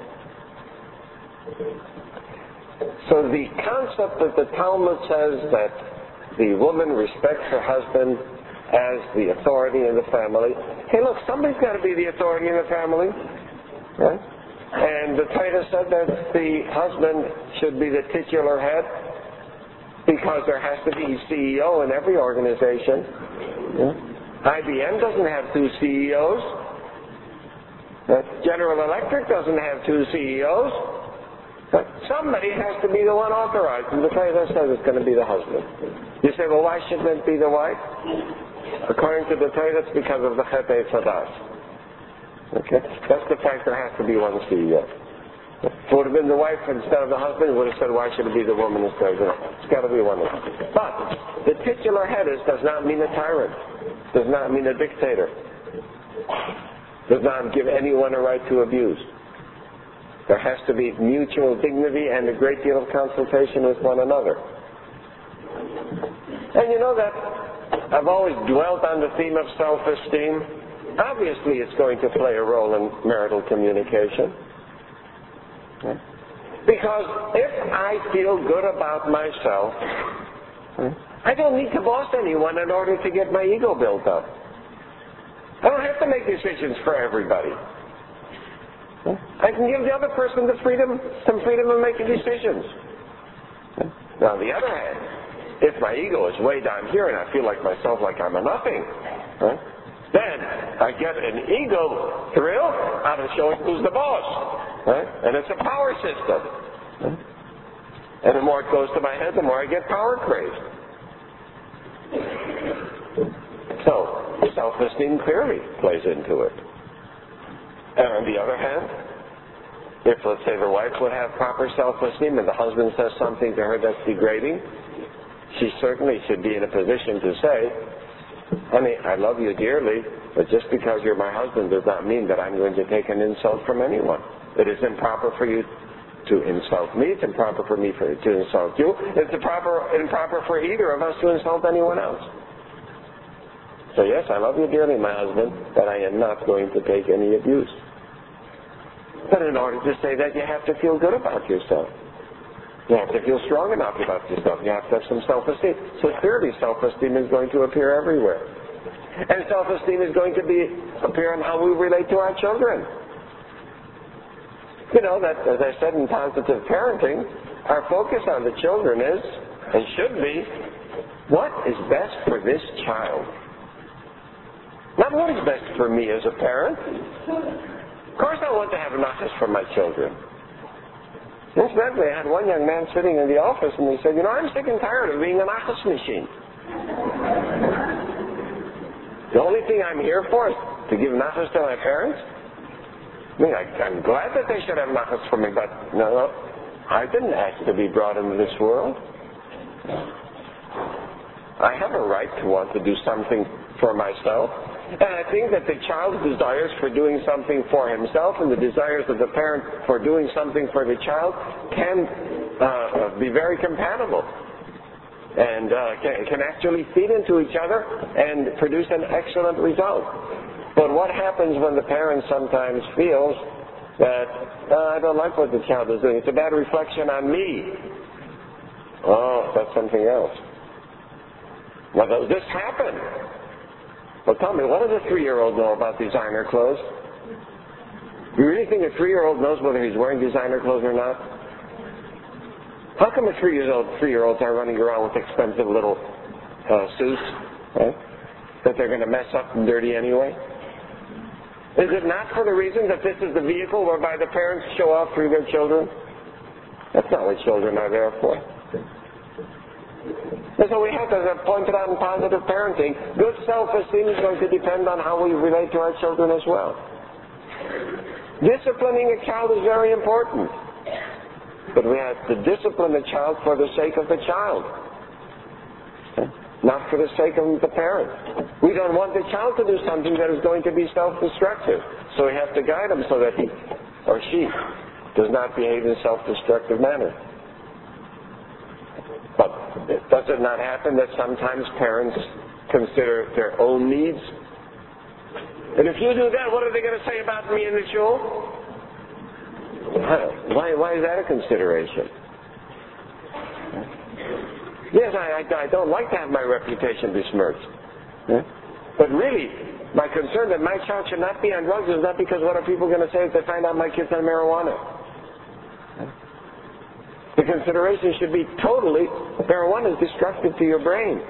So the concept that the Talmud says that the woman respects her husband as the authority in the family. Hey, look, somebody's got to be the authority in the family, right? And the Torah said that the husband should be the titular head because there has to be a C E O in every organization. Yeah. I B M doesn't have two C E Os. Right? General Electric doesn't have two C E Os. But somebody has to be the one authorized, and the Torah says it's going to be the husband. You say, well, why shouldn't it be the wife? According to the Torah, it's because of the Chet Eitzadas. Okay? That's the fact there has to be one C E O. If it would have been the wife instead of the husband, it would have said, why should it be the woman instead of the man? It's got to be one of them. But the titular head is, does not mean a tyrant. Does not mean a dictator. Does not give anyone a right to abuse. There has to be mutual dignity and a great deal of consultation with one another. And you know that I've always dwelt on the theme of self-esteem. Obviously, it's going to play a role in marital communication. Okay. Because if I feel good about myself, okay, I don't need to boss anyone in order to get my ego built up. I don't have to make decisions for everybody. Okay. I can give the other person the freedom, some freedom of making decisions. Okay. Now, on the other hand, if my ego is way down here and I feel like myself like I'm a nothing, right, then I get an ego thrill out of showing who's the boss. Right? And it's a power system. Right? And the more it goes to my head, the more I get power crazed. So, self-esteem clearly plays into it. And on the other hand, if, let's say, the wife would have proper self-esteem and the husband says something to her that's degrading, she certainly should be in a position to say, honey, I love you dearly, but just because you're my husband does not mean that I'm going to take an insult from anyone. It is improper for you to insult me. It's improper for me for, to insult you. It's improper, improper for either of us to insult anyone else. So yes, I love you dearly, my husband, but I am not going to take any abuse. But in order to say that, you have to feel good about yourself. You have to feel strong enough about yourself. You have to have some self-esteem. So clearly self-esteem is going to appear everywhere. And self-esteem is going to be appear in how we relate to our children. You know, that, as I said in positive parenting, our focus on the children is, and should be, what is best for this child? Not what is best for me as a parent. Of course I want to have nachas for my children. Incidentally, I had one young man sitting in the office and he said, you know, I'm sick and tired of being a nachas machine. The only thing I'm here for is to give nachas to my parents. I mean, I, I'm glad that they should have nachas for me, but no, no, I didn't ask to be brought into this world. I have a right to want to do something for myself. And I think that the child's desires for doing something for himself and the desires of the parent for doing something for the child can uh, be very compatible and uh, can, can actually feed into each other and produce an excellent result. But what happens when the parent sometimes feels that, uh, I don't like what the child is doing, it's a bad reflection on me. Oh, that's something else. Well, does this happen? Well, tell me, what does a three-year-old know about designer clothes? You really think a three-year-old knows whether he's wearing designer clothes or not? How come a three-year-old three-year-olds are running around with expensive little uh, suits, right, that they're going to mess up and dirty anyway? Is it not for the reason that this is the vehicle whereby the parents show off through their children? That's not what children are there for. And so we have to, as I pointed out in positive parenting, good self-esteem is going to depend on how we relate to our children as well. Disciplining a child is very important. But we have to discipline the child for the sake of the child, not for the sake of the parent. We don't want the child to do something that is going to be self-destructive. So we have to guide him so that he or she does not behave in a self-destructive manner. But does it not happen that sometimes parents consider their own needs? And if you do that, what are they going to say about me in the shul? Why, why is that a consideration? Yes, I, I, I don't like to have my reputation besmirched. But really, my concern that my child should not be on drugs is not because what are people going to say if they find out my kid's on marijuana. The consideration should be totally, marijuana is destructive to your brain.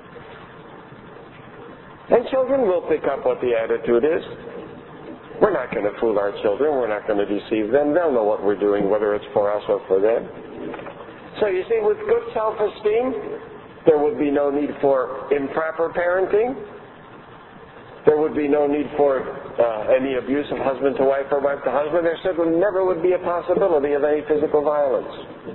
And children will pick up what the attitude is. We're not going to fool our children. We're not going to deceive them. They'll know what we're doing, whether it's for us or for them. So you see, with good self-esteem, there would be no need for improper parenting. There would be no need for uh, any abuse of husband to wife or wife to husband. There certainly never would be a possibility of any physical violence.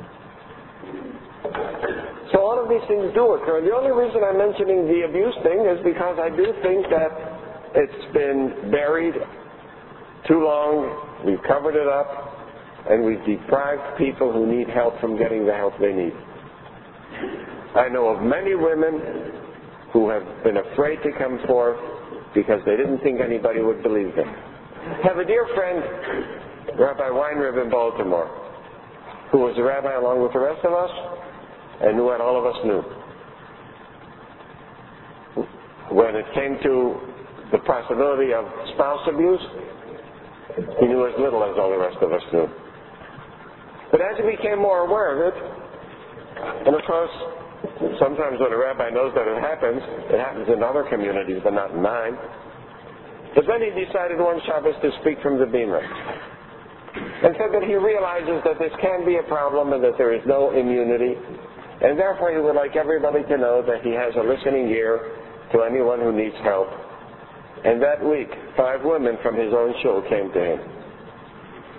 So all of these things do occur. The only reason I'm mentioning the abuse thing is because I do think that it's been buried too long. We've covered it up, and we've deprived people who need help from getting the help they need. I know of many women who have been afraid to come forth because they didn't think anybody would believe them. I have a dear friend, Rabbi Weinrib in Baltimore, who was a rabbi along with the rest of us, and knew what all of us knew. When it came to the possibility of spouse abuse, he knew as little as all the rest of us knew. But as he became more aware of it, and of course, sometimes when a rabbi knows that it happens, it happens in other communities, but not in mine. But then he decided one Shabbos to speak from the Bima, and said that he realizes that this can be a problem and that there is no immunity, and therefore he would like everybody to know that he has a listening ear to anyone who needs help. And that week, five women from his own shul came to him.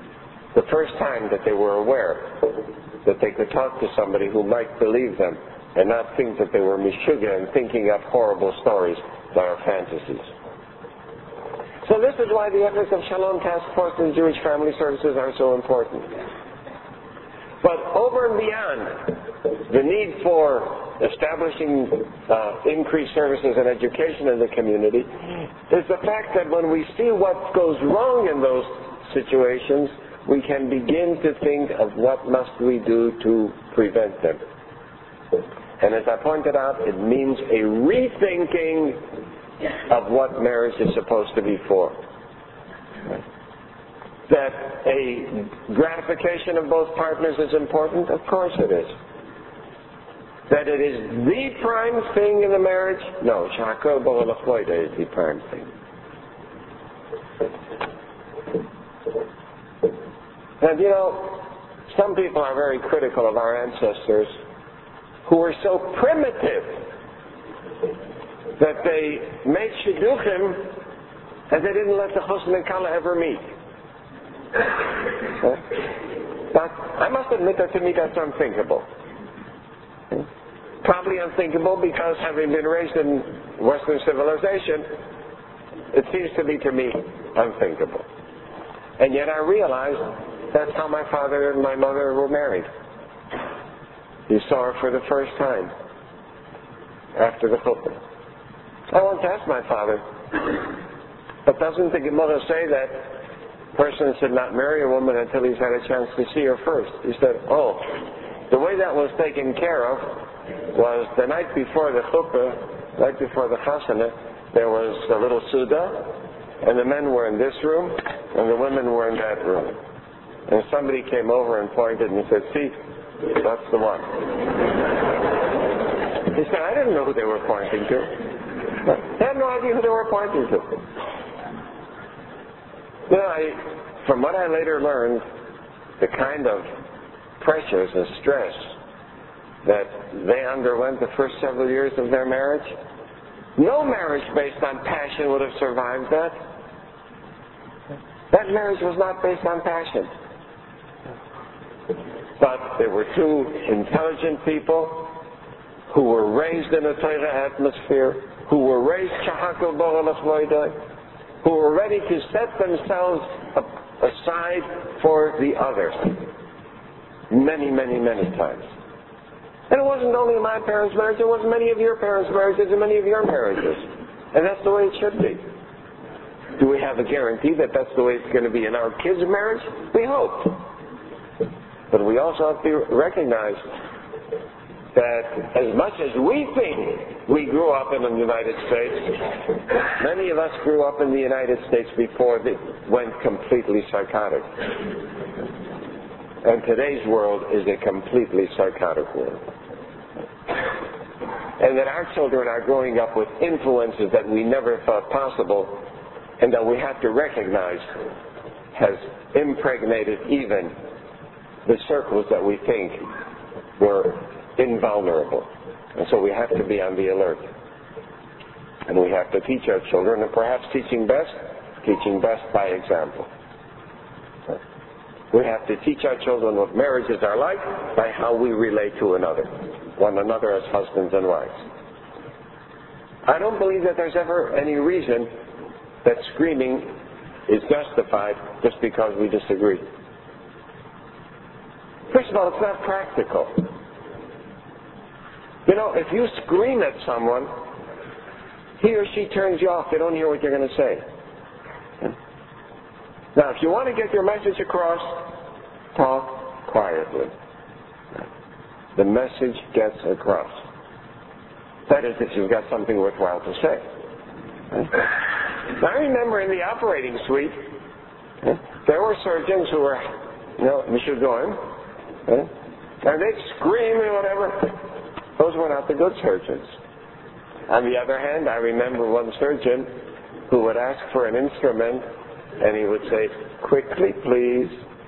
The first time that they were aware that they could talk to somebody who might believe them and not think that they were mishuga and thinking up horrible stories that are fantasies. So this is why the efforts of Shalom Task Force and Jewish Family Services are so important. But over and beyond the need for establishing uh, increased services and education in the community is the fact that when we see what goes wrong in those situations, we can begin to think of what must we do to prevent them. And as I pointed out, it means a rethinking of what marriage is supposed to be for. That a gratification of both partners is important? Of course it is. That it is the prime thing in the marriage? No, shakol b'olachloida is the prime thing. And you know, some people are very critical of our ancestors who were so primitive that they made shidduchim and they didn't let the chosn and kala ever meet. But I must admit that to me that's unthinkable. Probably unthinkable because having been raised in Western civilization, it seems to be to me unthinkable. And yet I realize that's how my father and my mother were married. He saw her for the first time after the chuppah. I once asked my father, but doesn't the Gemara say that a person should not marry a woman until he's had a chance to see her first? He said, oh, the way that was taken care of was the night before the chuppah, night before the chasana, there was a little suda, and the men were in this room, and the women were in that room. And somebody came over and pointed and said, see, that's the one. He said, I didn't know who they were pointing to. They had no idea who they were pointing to. You know, I, from what I later learned, the kind of pressures and stress that they underwent the first several years of their marriage, no marriage based on passion would have survived that. That marriage was not based on passion. But they were two intelligent people who were raised in a Torah atmosphere, who were raised shahakol b'olachloida, who were ready to set themselves aside for the other many, many, many times. And it wasn't only my parents' marriage, it was many of your parents' marriages and many of your marriages. And that's the way it should be. Do we have a guarantee that that's the way it's going to be in our kids' marriage? We hope. But we also have to recognize that as much as we think we grew up in the United States, many of us grew up in the United States before they went completely psychotic. And today's world is a completely psychotic world. And that our children are growing up with influences that we never thought possible, and that we have to recognize has impregnated even the circles that we think were invulnerable. And so we have to be on the alert. And we have to teach our children, and perhaps teaching best, teaching best by example. We have to teach our children what marriages are like by how we relate to another, one another as husbands and wives. I don't believe that there's ever any reason that screaming is justified just because we disagree. First of all, it's not practical. You know, if you scream at someone, he or she turns you off. They don't hear what you're going to say. Now, if you want to get your message across, talk quietly. The message gets across. That is, if you've got something worthwhile to say. I remember in the operating suite, there were surgeons who were, you know, Mister Goin, and they'd scream and whatever. Those were not the good surgeons. On the other hand, I remember one surgeon who would ask for an instrument, and he would say, quickly, please.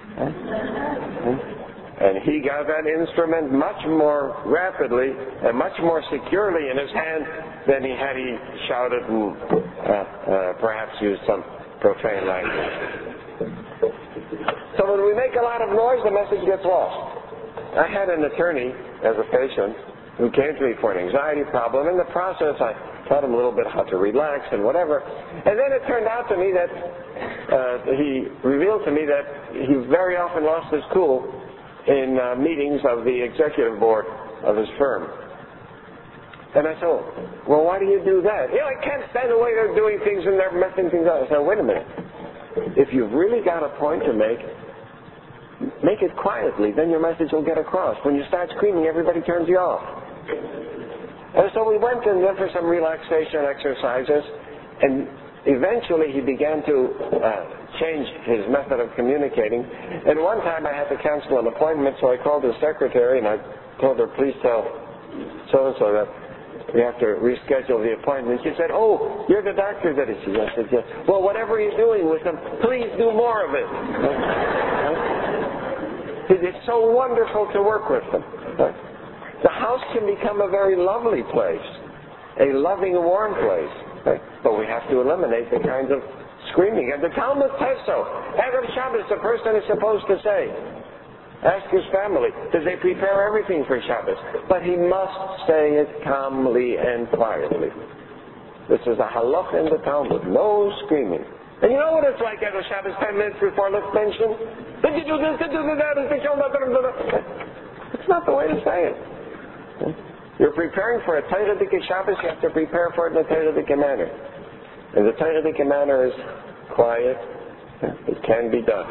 And he got that instrument much more rapidly and much more securely in his hand than he had he shouted and uh, uh, perhaps used some profane language. So when we make a lot of noise, the message gets lost. I had an attorney as a patient who came to me for an anxiety problem. In the process, I taught him a little bit how to relax and whatever. And then it turned out to me that uh, he revealed to me that he very often lost his cool in uh, meetings of the executive board of his firm. And I said, well, why do you do that? You know, I can't stand the way they're doing things and they're messing things up. I said, wait a minute. If you've really got a point to make, make it quietly. Then your message will get across. When you start screaming, everybody turns you off. And so we went and went for some relaxation exercises, and eventually he began to uh, change his method of communicating. And one time I had to cancel an appointment, so I called his secretary and I told her, please tell so-and-so that we have to reschedule the appointment. She said, oh, you're the doctor that is. I said, yes. Well, whatever you're doing with them, please do more of it. It's so wonderful to work with them. The house can become a very lovely place, a loving, warm place. But we have to eliminate the kinds of screaming. And the Talmud says so. Erev Shabbos, the person is supposed to say, ask his family, did they prepare everything for Shabbos? But he must say it calmly and quietly. This is a halacha in the Talmud. No screaming. And you know what it's like Erev Shabbos, ten minutes before lift pension? Did you do this? Did you do that? It's not the way to say it. You're preparing for a Torah Dika Shabbos, you have to prepare for it in a Torah Dika manner. And the Torah Dika manner is quiet. It can be done.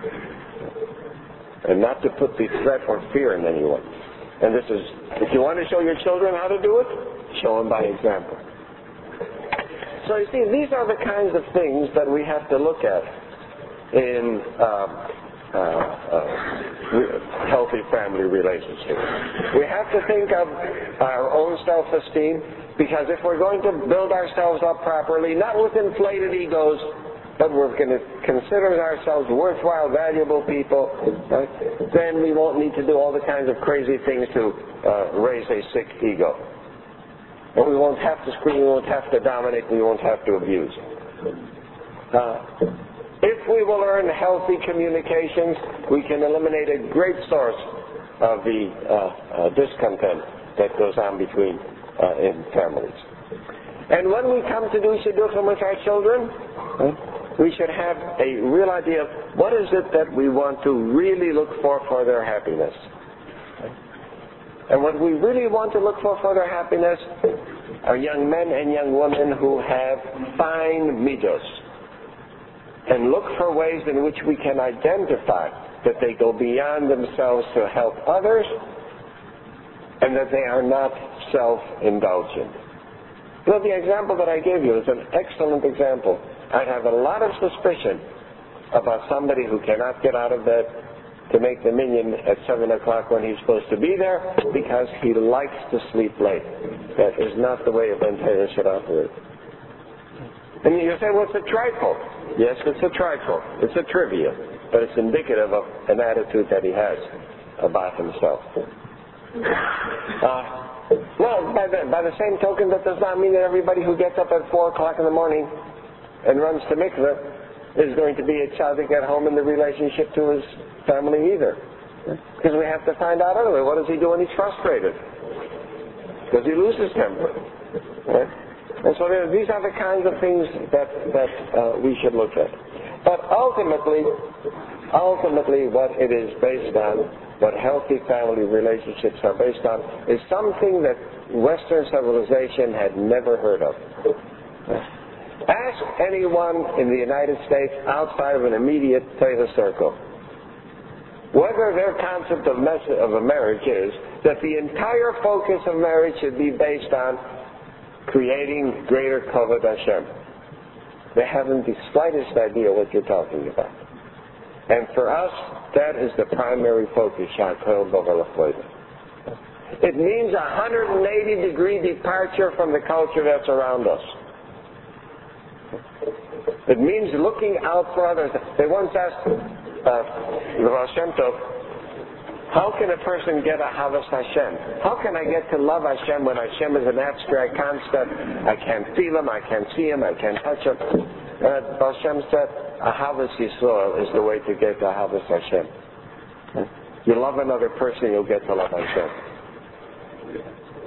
And not to put the threat or fear in anyone. And this is, if you want to show your children how to do it, show them by example. So you see, these are the kinds of things that we have to look at in um, uh, uh, healthy family relationships. We have to think of our own self-esteem, because if we're going to build ourselves up properly, not with inflated egos, but we're going to consider ourselves worthwhile, valuable people, right? Then we won't need to do all the kinds of crazy things to uh, raise a sick ego. And we won't have to scream, we won't have to dominate, we won't have to abuse. Uh, if we will learn healthy communications, we can eliminate a great source of the uh, uh, discontent that goes on between uh, in families. And when we come to do shidduchim with our children, right, we should have a real idea of what is it that we want to really look for for their happiness. And what we really want to look for for their happiness are young men and young women who have fine midos, and look for ways in which we can identify that they go beyond themselves to help others, and that they are not self-indulgent. You know, the example that I gave you is an excellent example. I have a lot of suspicion about somebody who cannot get out of bed to make the minyan at seven o'clock when he's supposed to be there because he likes to sleep late. That is not the way a Ben Torah should operate. And you say, well, it's a trifle. Yes, it's a trifle. It's a trivia. But it's indicative of an attitude that he has about himself. Uh, well, by the, by the same token, that does not mean that everybody who gets up at four o'clock in the morning and runs to mikveh is going to be a tzaddik at home in the relationship to his family either. Because we have to find out anyway, what does he do when he's frustrated? Does he lose his temper? Right? And so there, these are the kinds of things that, that uh, we should look at. But ultimately, ultimately what it is based on, what healthy family relationships are based on, is something that Western civilization had never heard of. Ask anyone in the United States outside of an immediate Torah circle whether their concept of, mes- of a marriage is that the entire focus of marriage should be based on creating greater kavod Hashem. They haven't the slightest idea what you're talking about. And for us, that is the primary focus. It means a one hundred eighty degree departure from the culture that's around us. It means looking out for others. They once asked uh, the Baal Shem Tov, how can a person get a Havas Hashem? How can I get to love Hashem when Hashem is an abstract concept? I can't feel Him, I can't see Him, I can't touch Him. Uh, Baal Shem said, a Havas Yisrael is the way to get to Havas Hashem. You love another person, you'll get to love Hashem.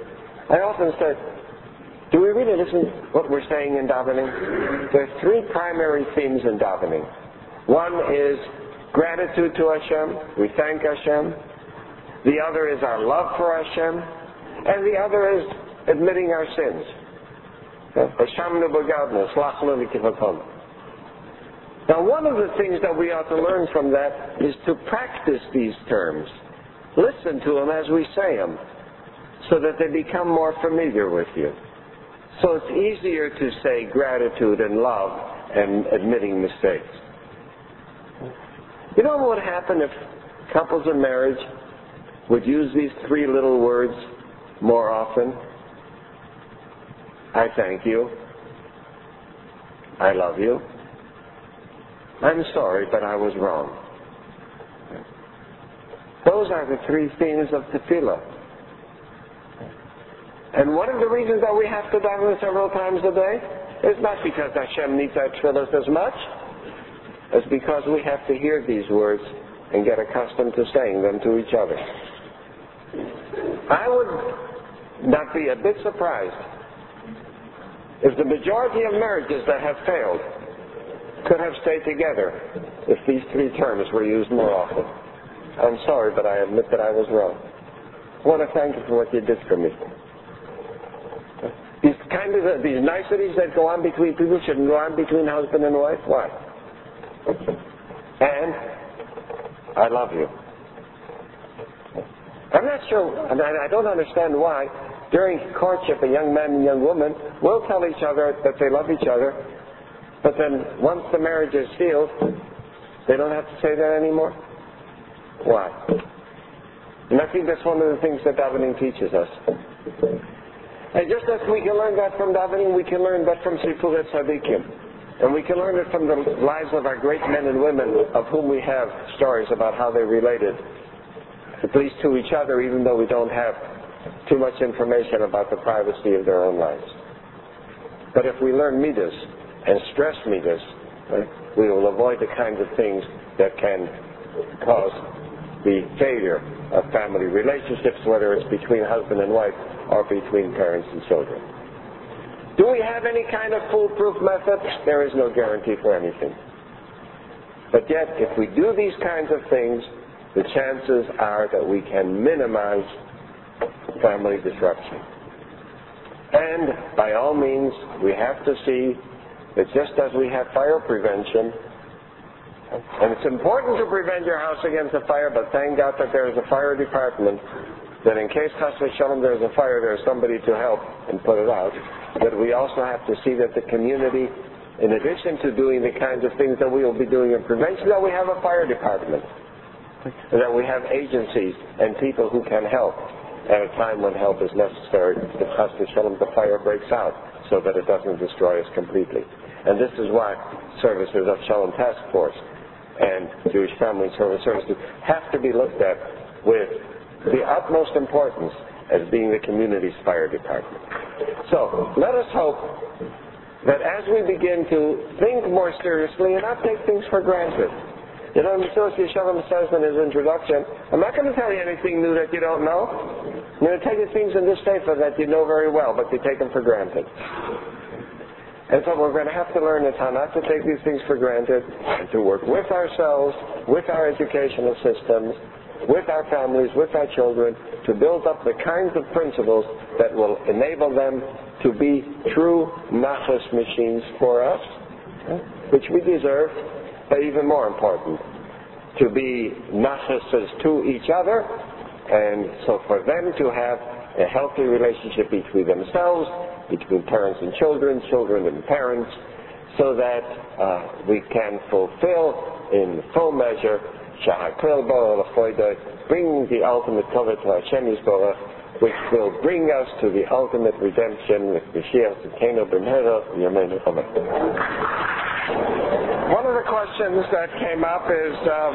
I often said, do we really listen to what we're saying in davening? There are three primary themes in davening. One is gratitude to Hashem. We thank Hashem. The other is our love for Hashem. And the other is admitting our sins. Now, one of the things that we ought to learn from that is to practice these terms. Listen to them as we say them, so that they become more familiar with you. So it's easier to say gratitude and love and admitting mistakes. You know what would happen if couples in marriage would use these three little words more often? I thank you. I love you. I'm sorry, but I was wrong. Those are the three themes of tefillah. And one of the reasons that we have to daven several times a day is not because Hashem needs our tefillahs as much. It's because we have to hear these words and get accustomed to saying them to each other. I would not be a bit surprised if the majority of marriages that have failed could have stayed together if these three terms were used more often. I'm sorry, but I admit that I was wrong. I want to thank you for what you did for me. These kind of these niceties that go on between people shouldn't go on between husband and wife. Why? And I love you. I'm not sure, and I don't understand why during courtship a young man and young woman will tell each other that they love each other, but then once the marriage is sealed, they don't have to say that anymore. Why? And I think that's one of the things that davening teaches us. And just as we can learn that from davening, we can learn that from Sifuret Tzadikim. And we can learn it from the lives of our great men and women of whom we have stories about how they related, at least to each other, even though we don't have too much information about the privacy of their own lives. But if we learn midas and stress midas, right, we will avoid the kinds of things that can cause the failure of family relationships, whether it's between husband and wife or between parents and children. Do we have any kind of foolproof method? There is no guarantee for anything. But yet, if we do these kinds of things, the chances are that we can minimize family disruption. And by all means, we have to see that just as we have fire prevention, and it's important to prevent your house against a fire, but thank God that there is a fire department, that in case chas v'shalom there is a fire, there is somebody to help and put it out. But we also have to see that the community, in addition to doing the kinds of things that we will be doing in prevention, that we have a fire department, and that we have agencies and people who can help at a time when help is necessary if chas v'shalom the fire breaks out, so that it doesn't destroy us completely. And this is why services of Shalom Task Force and Jewish Family Service Services have to be looked at with the utmost importance as being the community's fire department. So let us hope that as we begin to think more seriously and not take things for granted. You know, Mesilas Yesharim says in his introduction, I'm not going to tell you anything new that you don't know. I'm going to tell you things in this sefer that you know very well, but you take them for granted. And so we're going to have to learn is how not to take these things for granted and to work with ourselves, with our educational systems, with our families, with our children, to build up the kinds of principles that will enable them to be true nachas machines for us, which we deserve, but even more important, to be nachases to each other, and so for them to have a healthy relationship between themselves, between parents and children, children and parents, so that uh, we can fulfill in full measure Shahakil Bara L'Choydoi, bringing the ultimate cover to Hashem Yisborach, which will bring us to the ultimate redemption with Mashiach Tzidkenu B'mehera Yameinu Amen. One of the questions that came up is uh,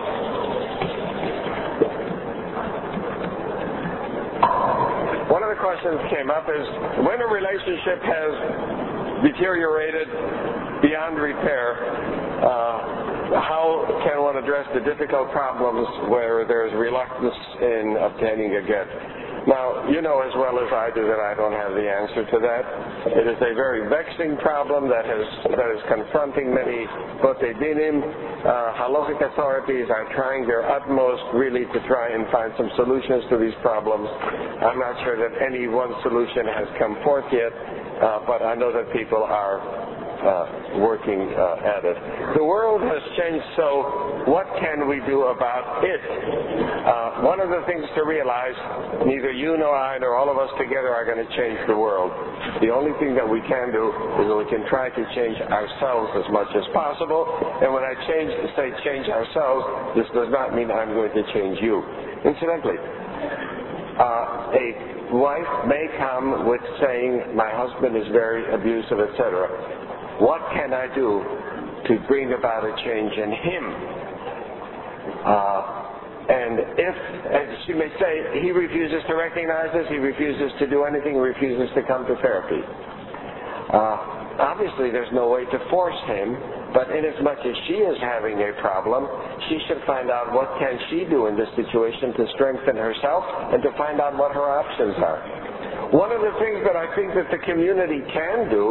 one of the questions that came up is when a relationship has deteriorated beyond repair, uh, how can one address the difficult problems where there's reluctance in obtaining a get? Now, you know as well as I do that I don't have the answer to that. It is a very vexing problem that is that is confronting many Botei Dinim. Uh, halachic authorities are trying their utmost really to try and find some solutions to these problems. I'm not sure that any one solution has come forth yet, uh, but I know that people are Uh, working uh, at it. The world has changed, so what can we do about it? Uh, one of the things to realize, neither you nor I nor all of us together are going to change the world. The only thing that we can do is that we can try to change ourselves as much as possible, and when I change, say change ourselves, this does not mean I'm going to change you. Incidentally, uh, a wife may come with saying, my husband is very abusive, et cetera. What can I do to bring about a change in him? Uh, and if, as she may say, he refuses to recognize this, he refuses to do anything, he refuses to come to therapy. Uh, obviously, there's no way to force him, but inasmuch as she is having a problem, she should find out what can she do in this situation to strengthen herself and to find out what her options are. One of the things that I think that the community can do,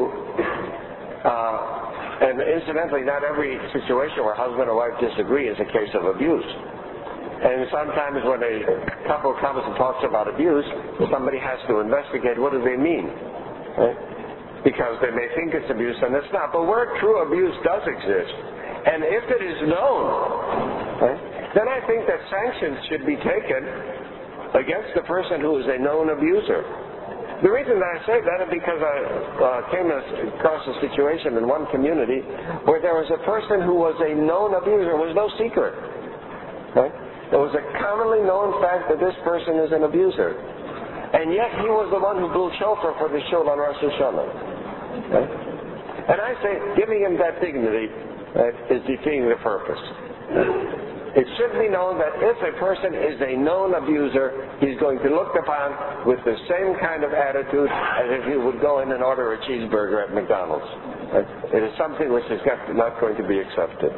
Uh, and incidentally, not every situation where husband or wife disagree is a case of abuse. And sometimes when a couple comes and talks about abuse, somebody has to investigate what do they mean. Right? Because they may think it's abuse and it's not. But where true abuse does exist, and if it is known, right, then I think that sanctions should be taken against the person who is a known abuser. The reason that I say that is because I uh, came across a situation in one community where there was a person who was a known abuser. It was no secret. Right? It was a commonly known fact that this person is an abuser. And yet he was the one who blew shofar for the shul on Rosh Hashanah. Right? And I say giving him that dignity, right, is defeating the purpose. It should be known that if a person is a known abuser, he's going to be looked upon with the same kind of attitude as if he would go in and order a cheeseburger at McDonald's. Right? It is something which is not going to be accepted.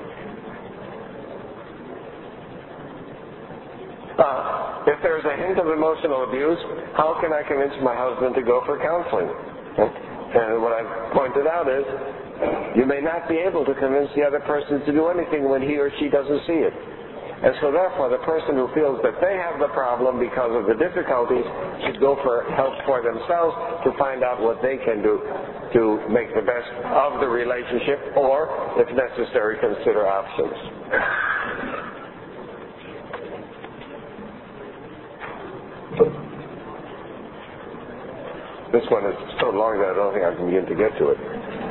Uh, if there is a hint of emotional abuse, how can I convince my husband to go for counseling? Right? And what I've pointed out is, you may not be able to convince the other person to do anything when he or she doesn't see it. And so therefore, the person who feels that they have the problem because of the difficulties should go for help for themselves to find out what they can do to make the best of the relationship, or, if necessary, consider options. This one is so long that I don't think I can begin to get to it.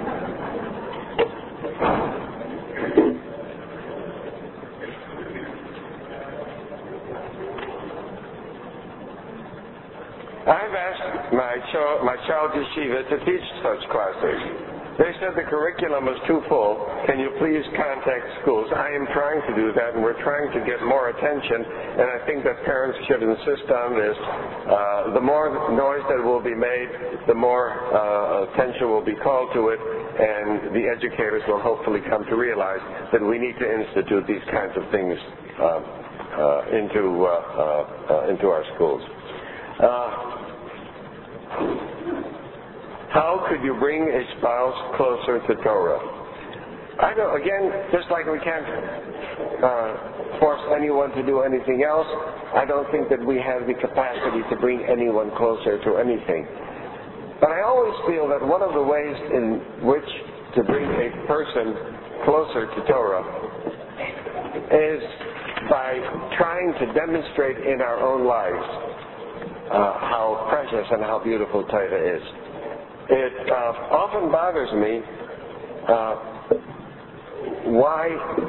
I've asked my child, my child yeshiva to teach such classes. They said the curriculum was too full. Can you please contact schools? I am trying to do that, and we're trying to get more attention, and I think that parents should insist on this. Uh, the more noise that will be made, the more uh, attention will be called to it, and the educators will hopefully come to realize that we need to institute these kinds of things uh, uh, into, uh, uh, uh, into our schools. Uh, how could you bring a spouse closer to Torah? I know, again, just like we can't uh, force anyone to do anything else, I don't think that we have the capacity to bring anyone closer to anything. But I always feel that one of the ways in which to bring a person closer to Torah is by trying to demonstrate in our own lives Uh, how precious and how beautiful Torah is. It uh, often bothers me uh, why,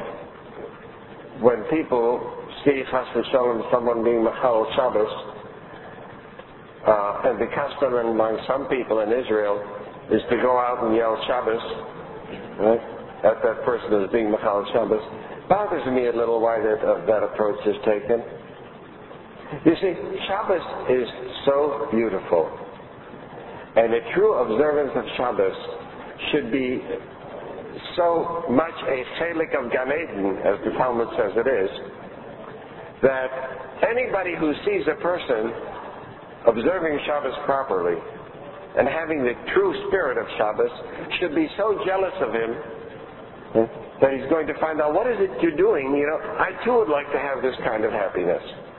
when people see Chas v'Shalom someone being Machal Shabbos, uh, and the custom among some people in Israel is to go out and yell Shabbos, right, at that person as being Machal Shabbos, bothers me a little why that, uh, that approach is taken. You see, Shabbos is so beautiful, and a true observance of Shabbos should be so much a chelik of Gan Eden, as the Talmud says it is, that anybody who sees a person observing Shabbos properly and having the true spirit of Shabbos should be so jealous of him that he's going to find out, what is it you're doing? You know, I too would like to have this kind of happiness.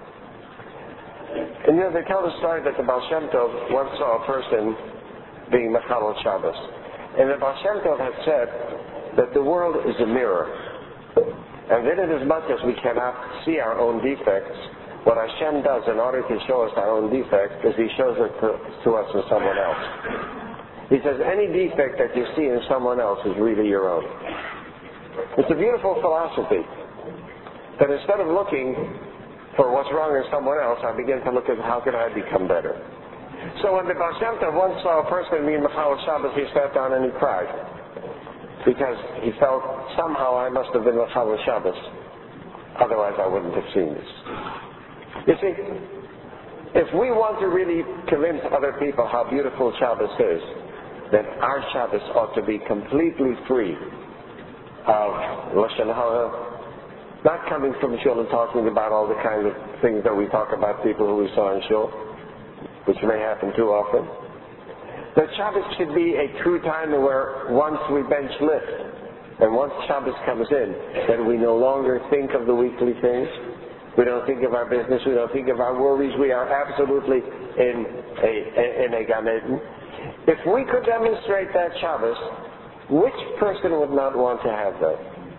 And you know, they tell the story that the Baal Shem Tov once saw a person being Mechalel Shabbos. And the Baal Shem Tov had said that the world is a mirror. And that as much as we cannot see our own defects, what Hashem does in order to show us our own defects is He shows it to, to us in someone else. He says any defect that you see in someone else is really your own. It's a beautiful philosophy that instead of looking for what's wrong in someone else, I begin to look at how can I become better. So when the Baal Shem Tov once saw a person being Mechalel Shabbos, he sat down and he cried because he felt somehow I must have been Mechalel Shabbos. Otherwise I wouldn't have seen this. You see, if we want to really convince other people how beautiful Shabbos is, then our Shabbos ought to be completely free of Lashon Hara, not coming from Shul and talking about all the kind of things that we talk about people who we saw in Shul, which may happen too often. That Shabbos should be a true time where once we bench lift, and once Shabbos comes in, then we no longer think of the weekly things. We don't think of our business. We don't think of our worries. We are absolutely in a, in a Gan Eden. If we could demonstrate that Shabbos, which person would not want to have that?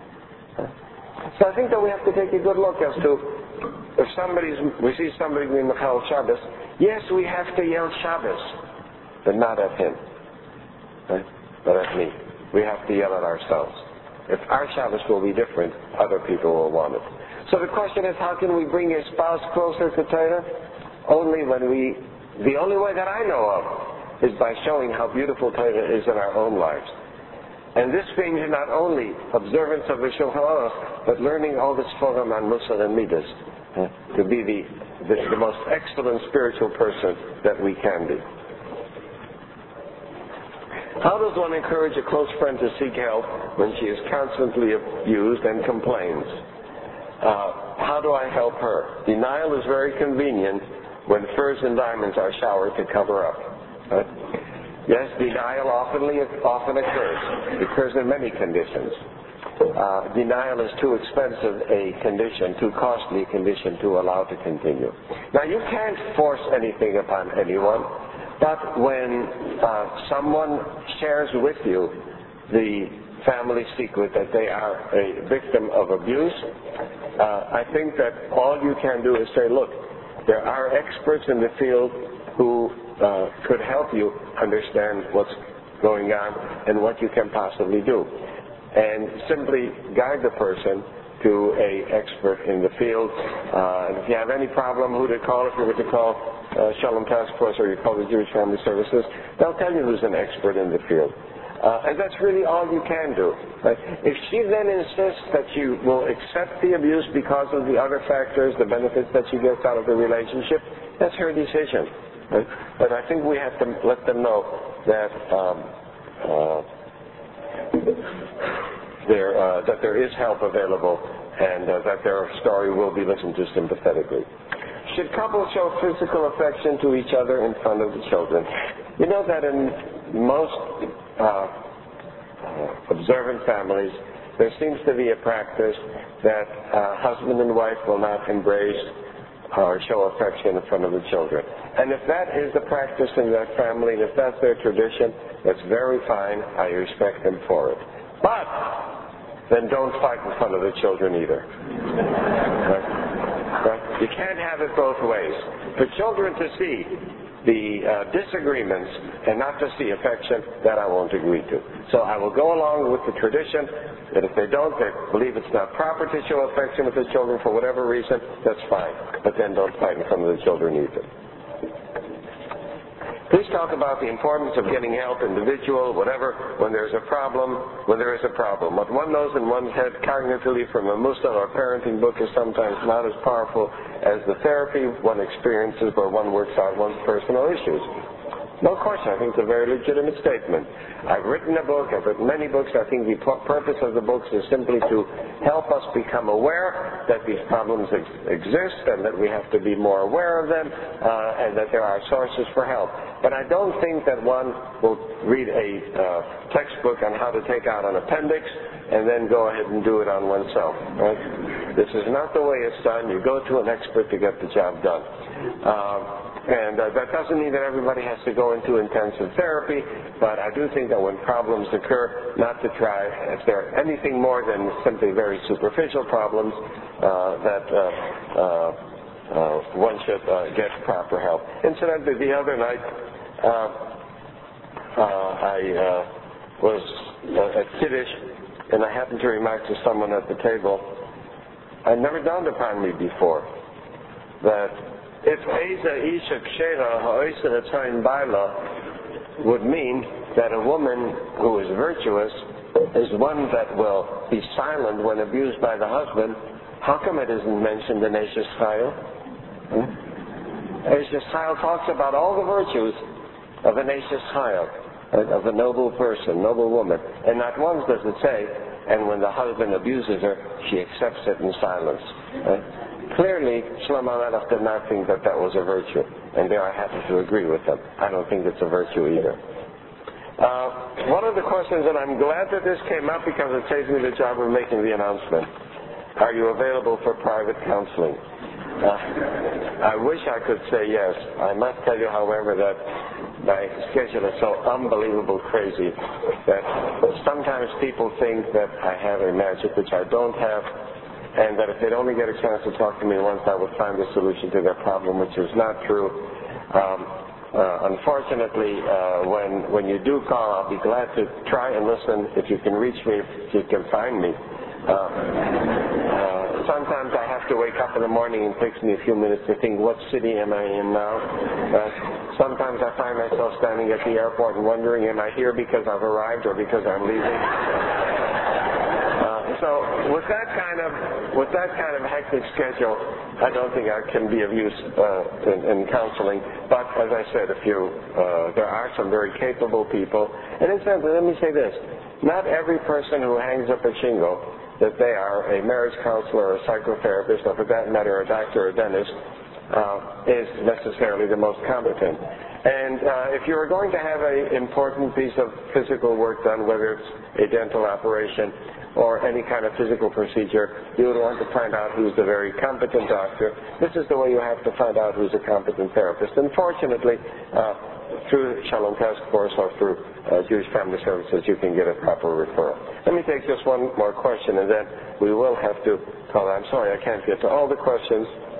So I think that we have to take a good look as to if somebody's, we see somebody being Mechalel Shabbos, yes, we have to yell Shabbos, but not at him, right? But at me. We have to yell at ourselves. If our Shabbos will be different, other people will want it. So the question is, how can we bring a spouse closer to Torah? Only when we, the only way that I know of is by showing how beautiful Torah is in our own lives. And this being not only observance of the Shulchan Aruch, but learning all this Sforim on Musar and Midas, uh, to be the, the, the most excellent spiritual person that we can be. How does one encourage a close friend to seek help when she is constantly abused and complains? Uh, how do I help her? Denial is very convenient when furs and diamonds are showered to cover up. Right? Yes, denial often, often occurs. It occurs in many conditions. Uh, denial is too expensive a condition, too costly a condition to allow to continue. Now, you can't force anything upon anyone, but when uh, someone shares with you the family secret that they are a victim of abuse, uh, I think that all you can do is say, look, there are experts in the field who uh, could help you understand what's going on and what you can possibly do. And simply guide the person to a expert in the field. Uh, and if you have any problem, who to call, if you were to call uh, Shalom Task Force or you call the Jewish Family Services, they'll tell you who's an expert in the field. Uh, and that's really all you can do. Right? If she then insists that you will accept the abuse because of the other factors, the benefits that she gets out of the relationship, that's her decision. Right? But I think we have to let them know that um, uh, there uh, that there is help available and uh, that their story will be listened to sympathetically. Should couples show physical affection to each other in front of the children? You know that in most uh, uh, observant families, there seems to be a practice that uh, husband and wife will not embrace or show affection in front of the children. And if that is the practice in that family, and if that's their tradition, that's very fine. I respect them for it. But then don't fight in front of the children either. Right? Right? You can't have it both ways. For children to see the uh, disagreements and not to see affection, that I won't agree to. So I will go along with the tradition that if they don't, they believe it's not proper to show affection with the children for whatever reason, that's fine. But then don't fight in front of the children either. Please talk about the importance of getting help, individual, whatever, when there's a problem, when there is a problem. What one knows in one's head cognitively from a Musar or parenting book is sometimes not as powerful as the therapy one experiences where one works out one's personal issues. No, of course, I think it's a very legitimate statement. I've written a book, I've written many books. I think the pu- purpose of the books is simply to help us become aware that these problems ex- exist and that we have to be more aware of them uh, and that there are sources for help. But I don't think that one will read a uh, textbook on how to take out an appendix and then go ahead and do it on oneself. Right? This is not the way it's done. You go to an expert to get the job done. Uh, And uh, that doesn't mean that everybody has to go into intensive therapy, but I do think that when problems occur, not to try, if they're anything more than simply very superficial problems, uh, that uh, uh, uh, one should uh, get proper help. Incidentally, the other night, uh, uh, I uh, was uh, at Kiddush, and I happened to remark to someone at the table, it never dawned upon me before that if Eza Isha Kshera Ha'oisa Tzayim Baila would mean that a woman who is virtuous is one that will be silent when abused by the husband, how come it isn't mentioned in Eshes Chayil? Hmm? Eshes Chayil talks about all the virtues of an Eshes Chayil, of a noble person, noble woman. And not once does it say, and when the husband abuses her, she accepts it in silence. Right? Clearly, Shlomo Melech did not think that that was a virtue, and there I happen to agree with them. I don't think it's a virtue either. Uh, one of the questions, and I'm glad that this came up because it saves me the job of making the announcement. Are you available for private counseling? Uh, I wish I could say yes. I must tell you, however, that my schedule is so unbelievable crazy that sometimes people think that I have a magic which I don't have, and that if they'd only get a chance to talk to me once, I would find a solution to their problem, which is not true. Um, uh, unfortunately, uh, when when you do call, I'll be glad to try and listen if you can reach me, if you can find me. Uh, uh, sometimes I have to wake up in the morning and it takes me a few minutes to think, what city am I in now? Uh, sometimes I find myself standing at the airport and wondering, am I here because I've arrived or because I'm leaving? So with that kind of with that kind of hectic schedule, I don't think I can be of use uh, in, in counseling. But as I said, if you uh, there are some very capable people. And incidentally, let me say this: not every person who hangs up a shingle that they are a marriage counselor or a psychotherapist, or for that matter, a doctor or a dentist, uh, is necessarily the most competent. And uh, if you are going to have an important piece of physical work done, whether it's a dental operation or any kind of physical procedure, you would want to find out who's the very competent doctor. This is the way you have to find out who's a competent therapist. Unfortunately, uh, through Shalom Task Force or through uh, Jewish Family Services, you can get a proper referral. Let me take just one more question, and then we will have to call. I'm sorry, I can't get to all the questions.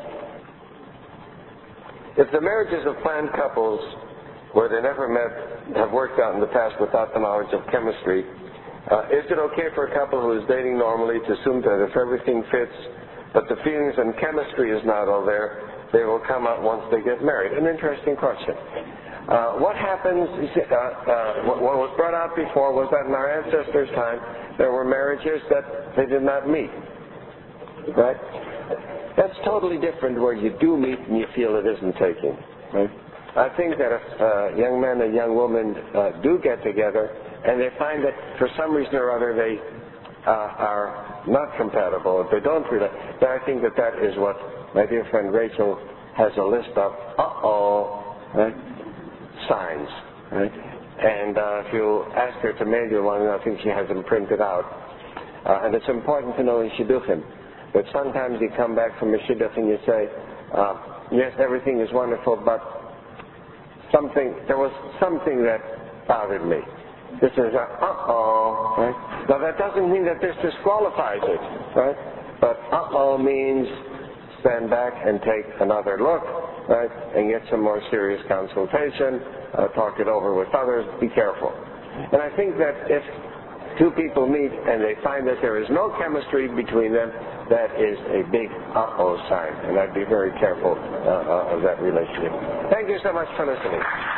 If the marriages of planned couples where they never met have worked out in the past without the knowledge of chemistry, uh, is it okay for a couple who is dating normally to assume that if everything fits, but the feelings and chemistry is not all there, they will come out once they get married? An interesting question. Uh, what happens, uh, uh, what was brought out before was that in our ancestors' time, there were marriages that they did not meet. Right? That's totally different where you do meet and you feel it isn't taking. Right? I think that if uh, young men and young women uh, do get together and they find that for some reason or other they uh, are not compatible, if they don't relate, then I think that that is what my dear friend Rachel has a list of uh-oh right, signs. Right? And uh, if you ask her to mail you one, I think she has them printed out. Uh, and it's important to know in Shidduchim. But sometimes you come back from a shidduch and you say, uh, yes, everything is wonderful, but something, there was something that bothered me. This is a uh-oh, right? Now that doesn't mean that this disqualifies it, right? But uh-oh means stand back and take another look, right? And get some more serious consultation, uh, talk it over with others, be careful. And I think that if two people meet and they find that there is no chemistry between them, that is a big uh-oh sign. And I'd be very careful uh, uh, of that relationship. Thank you so much for listening.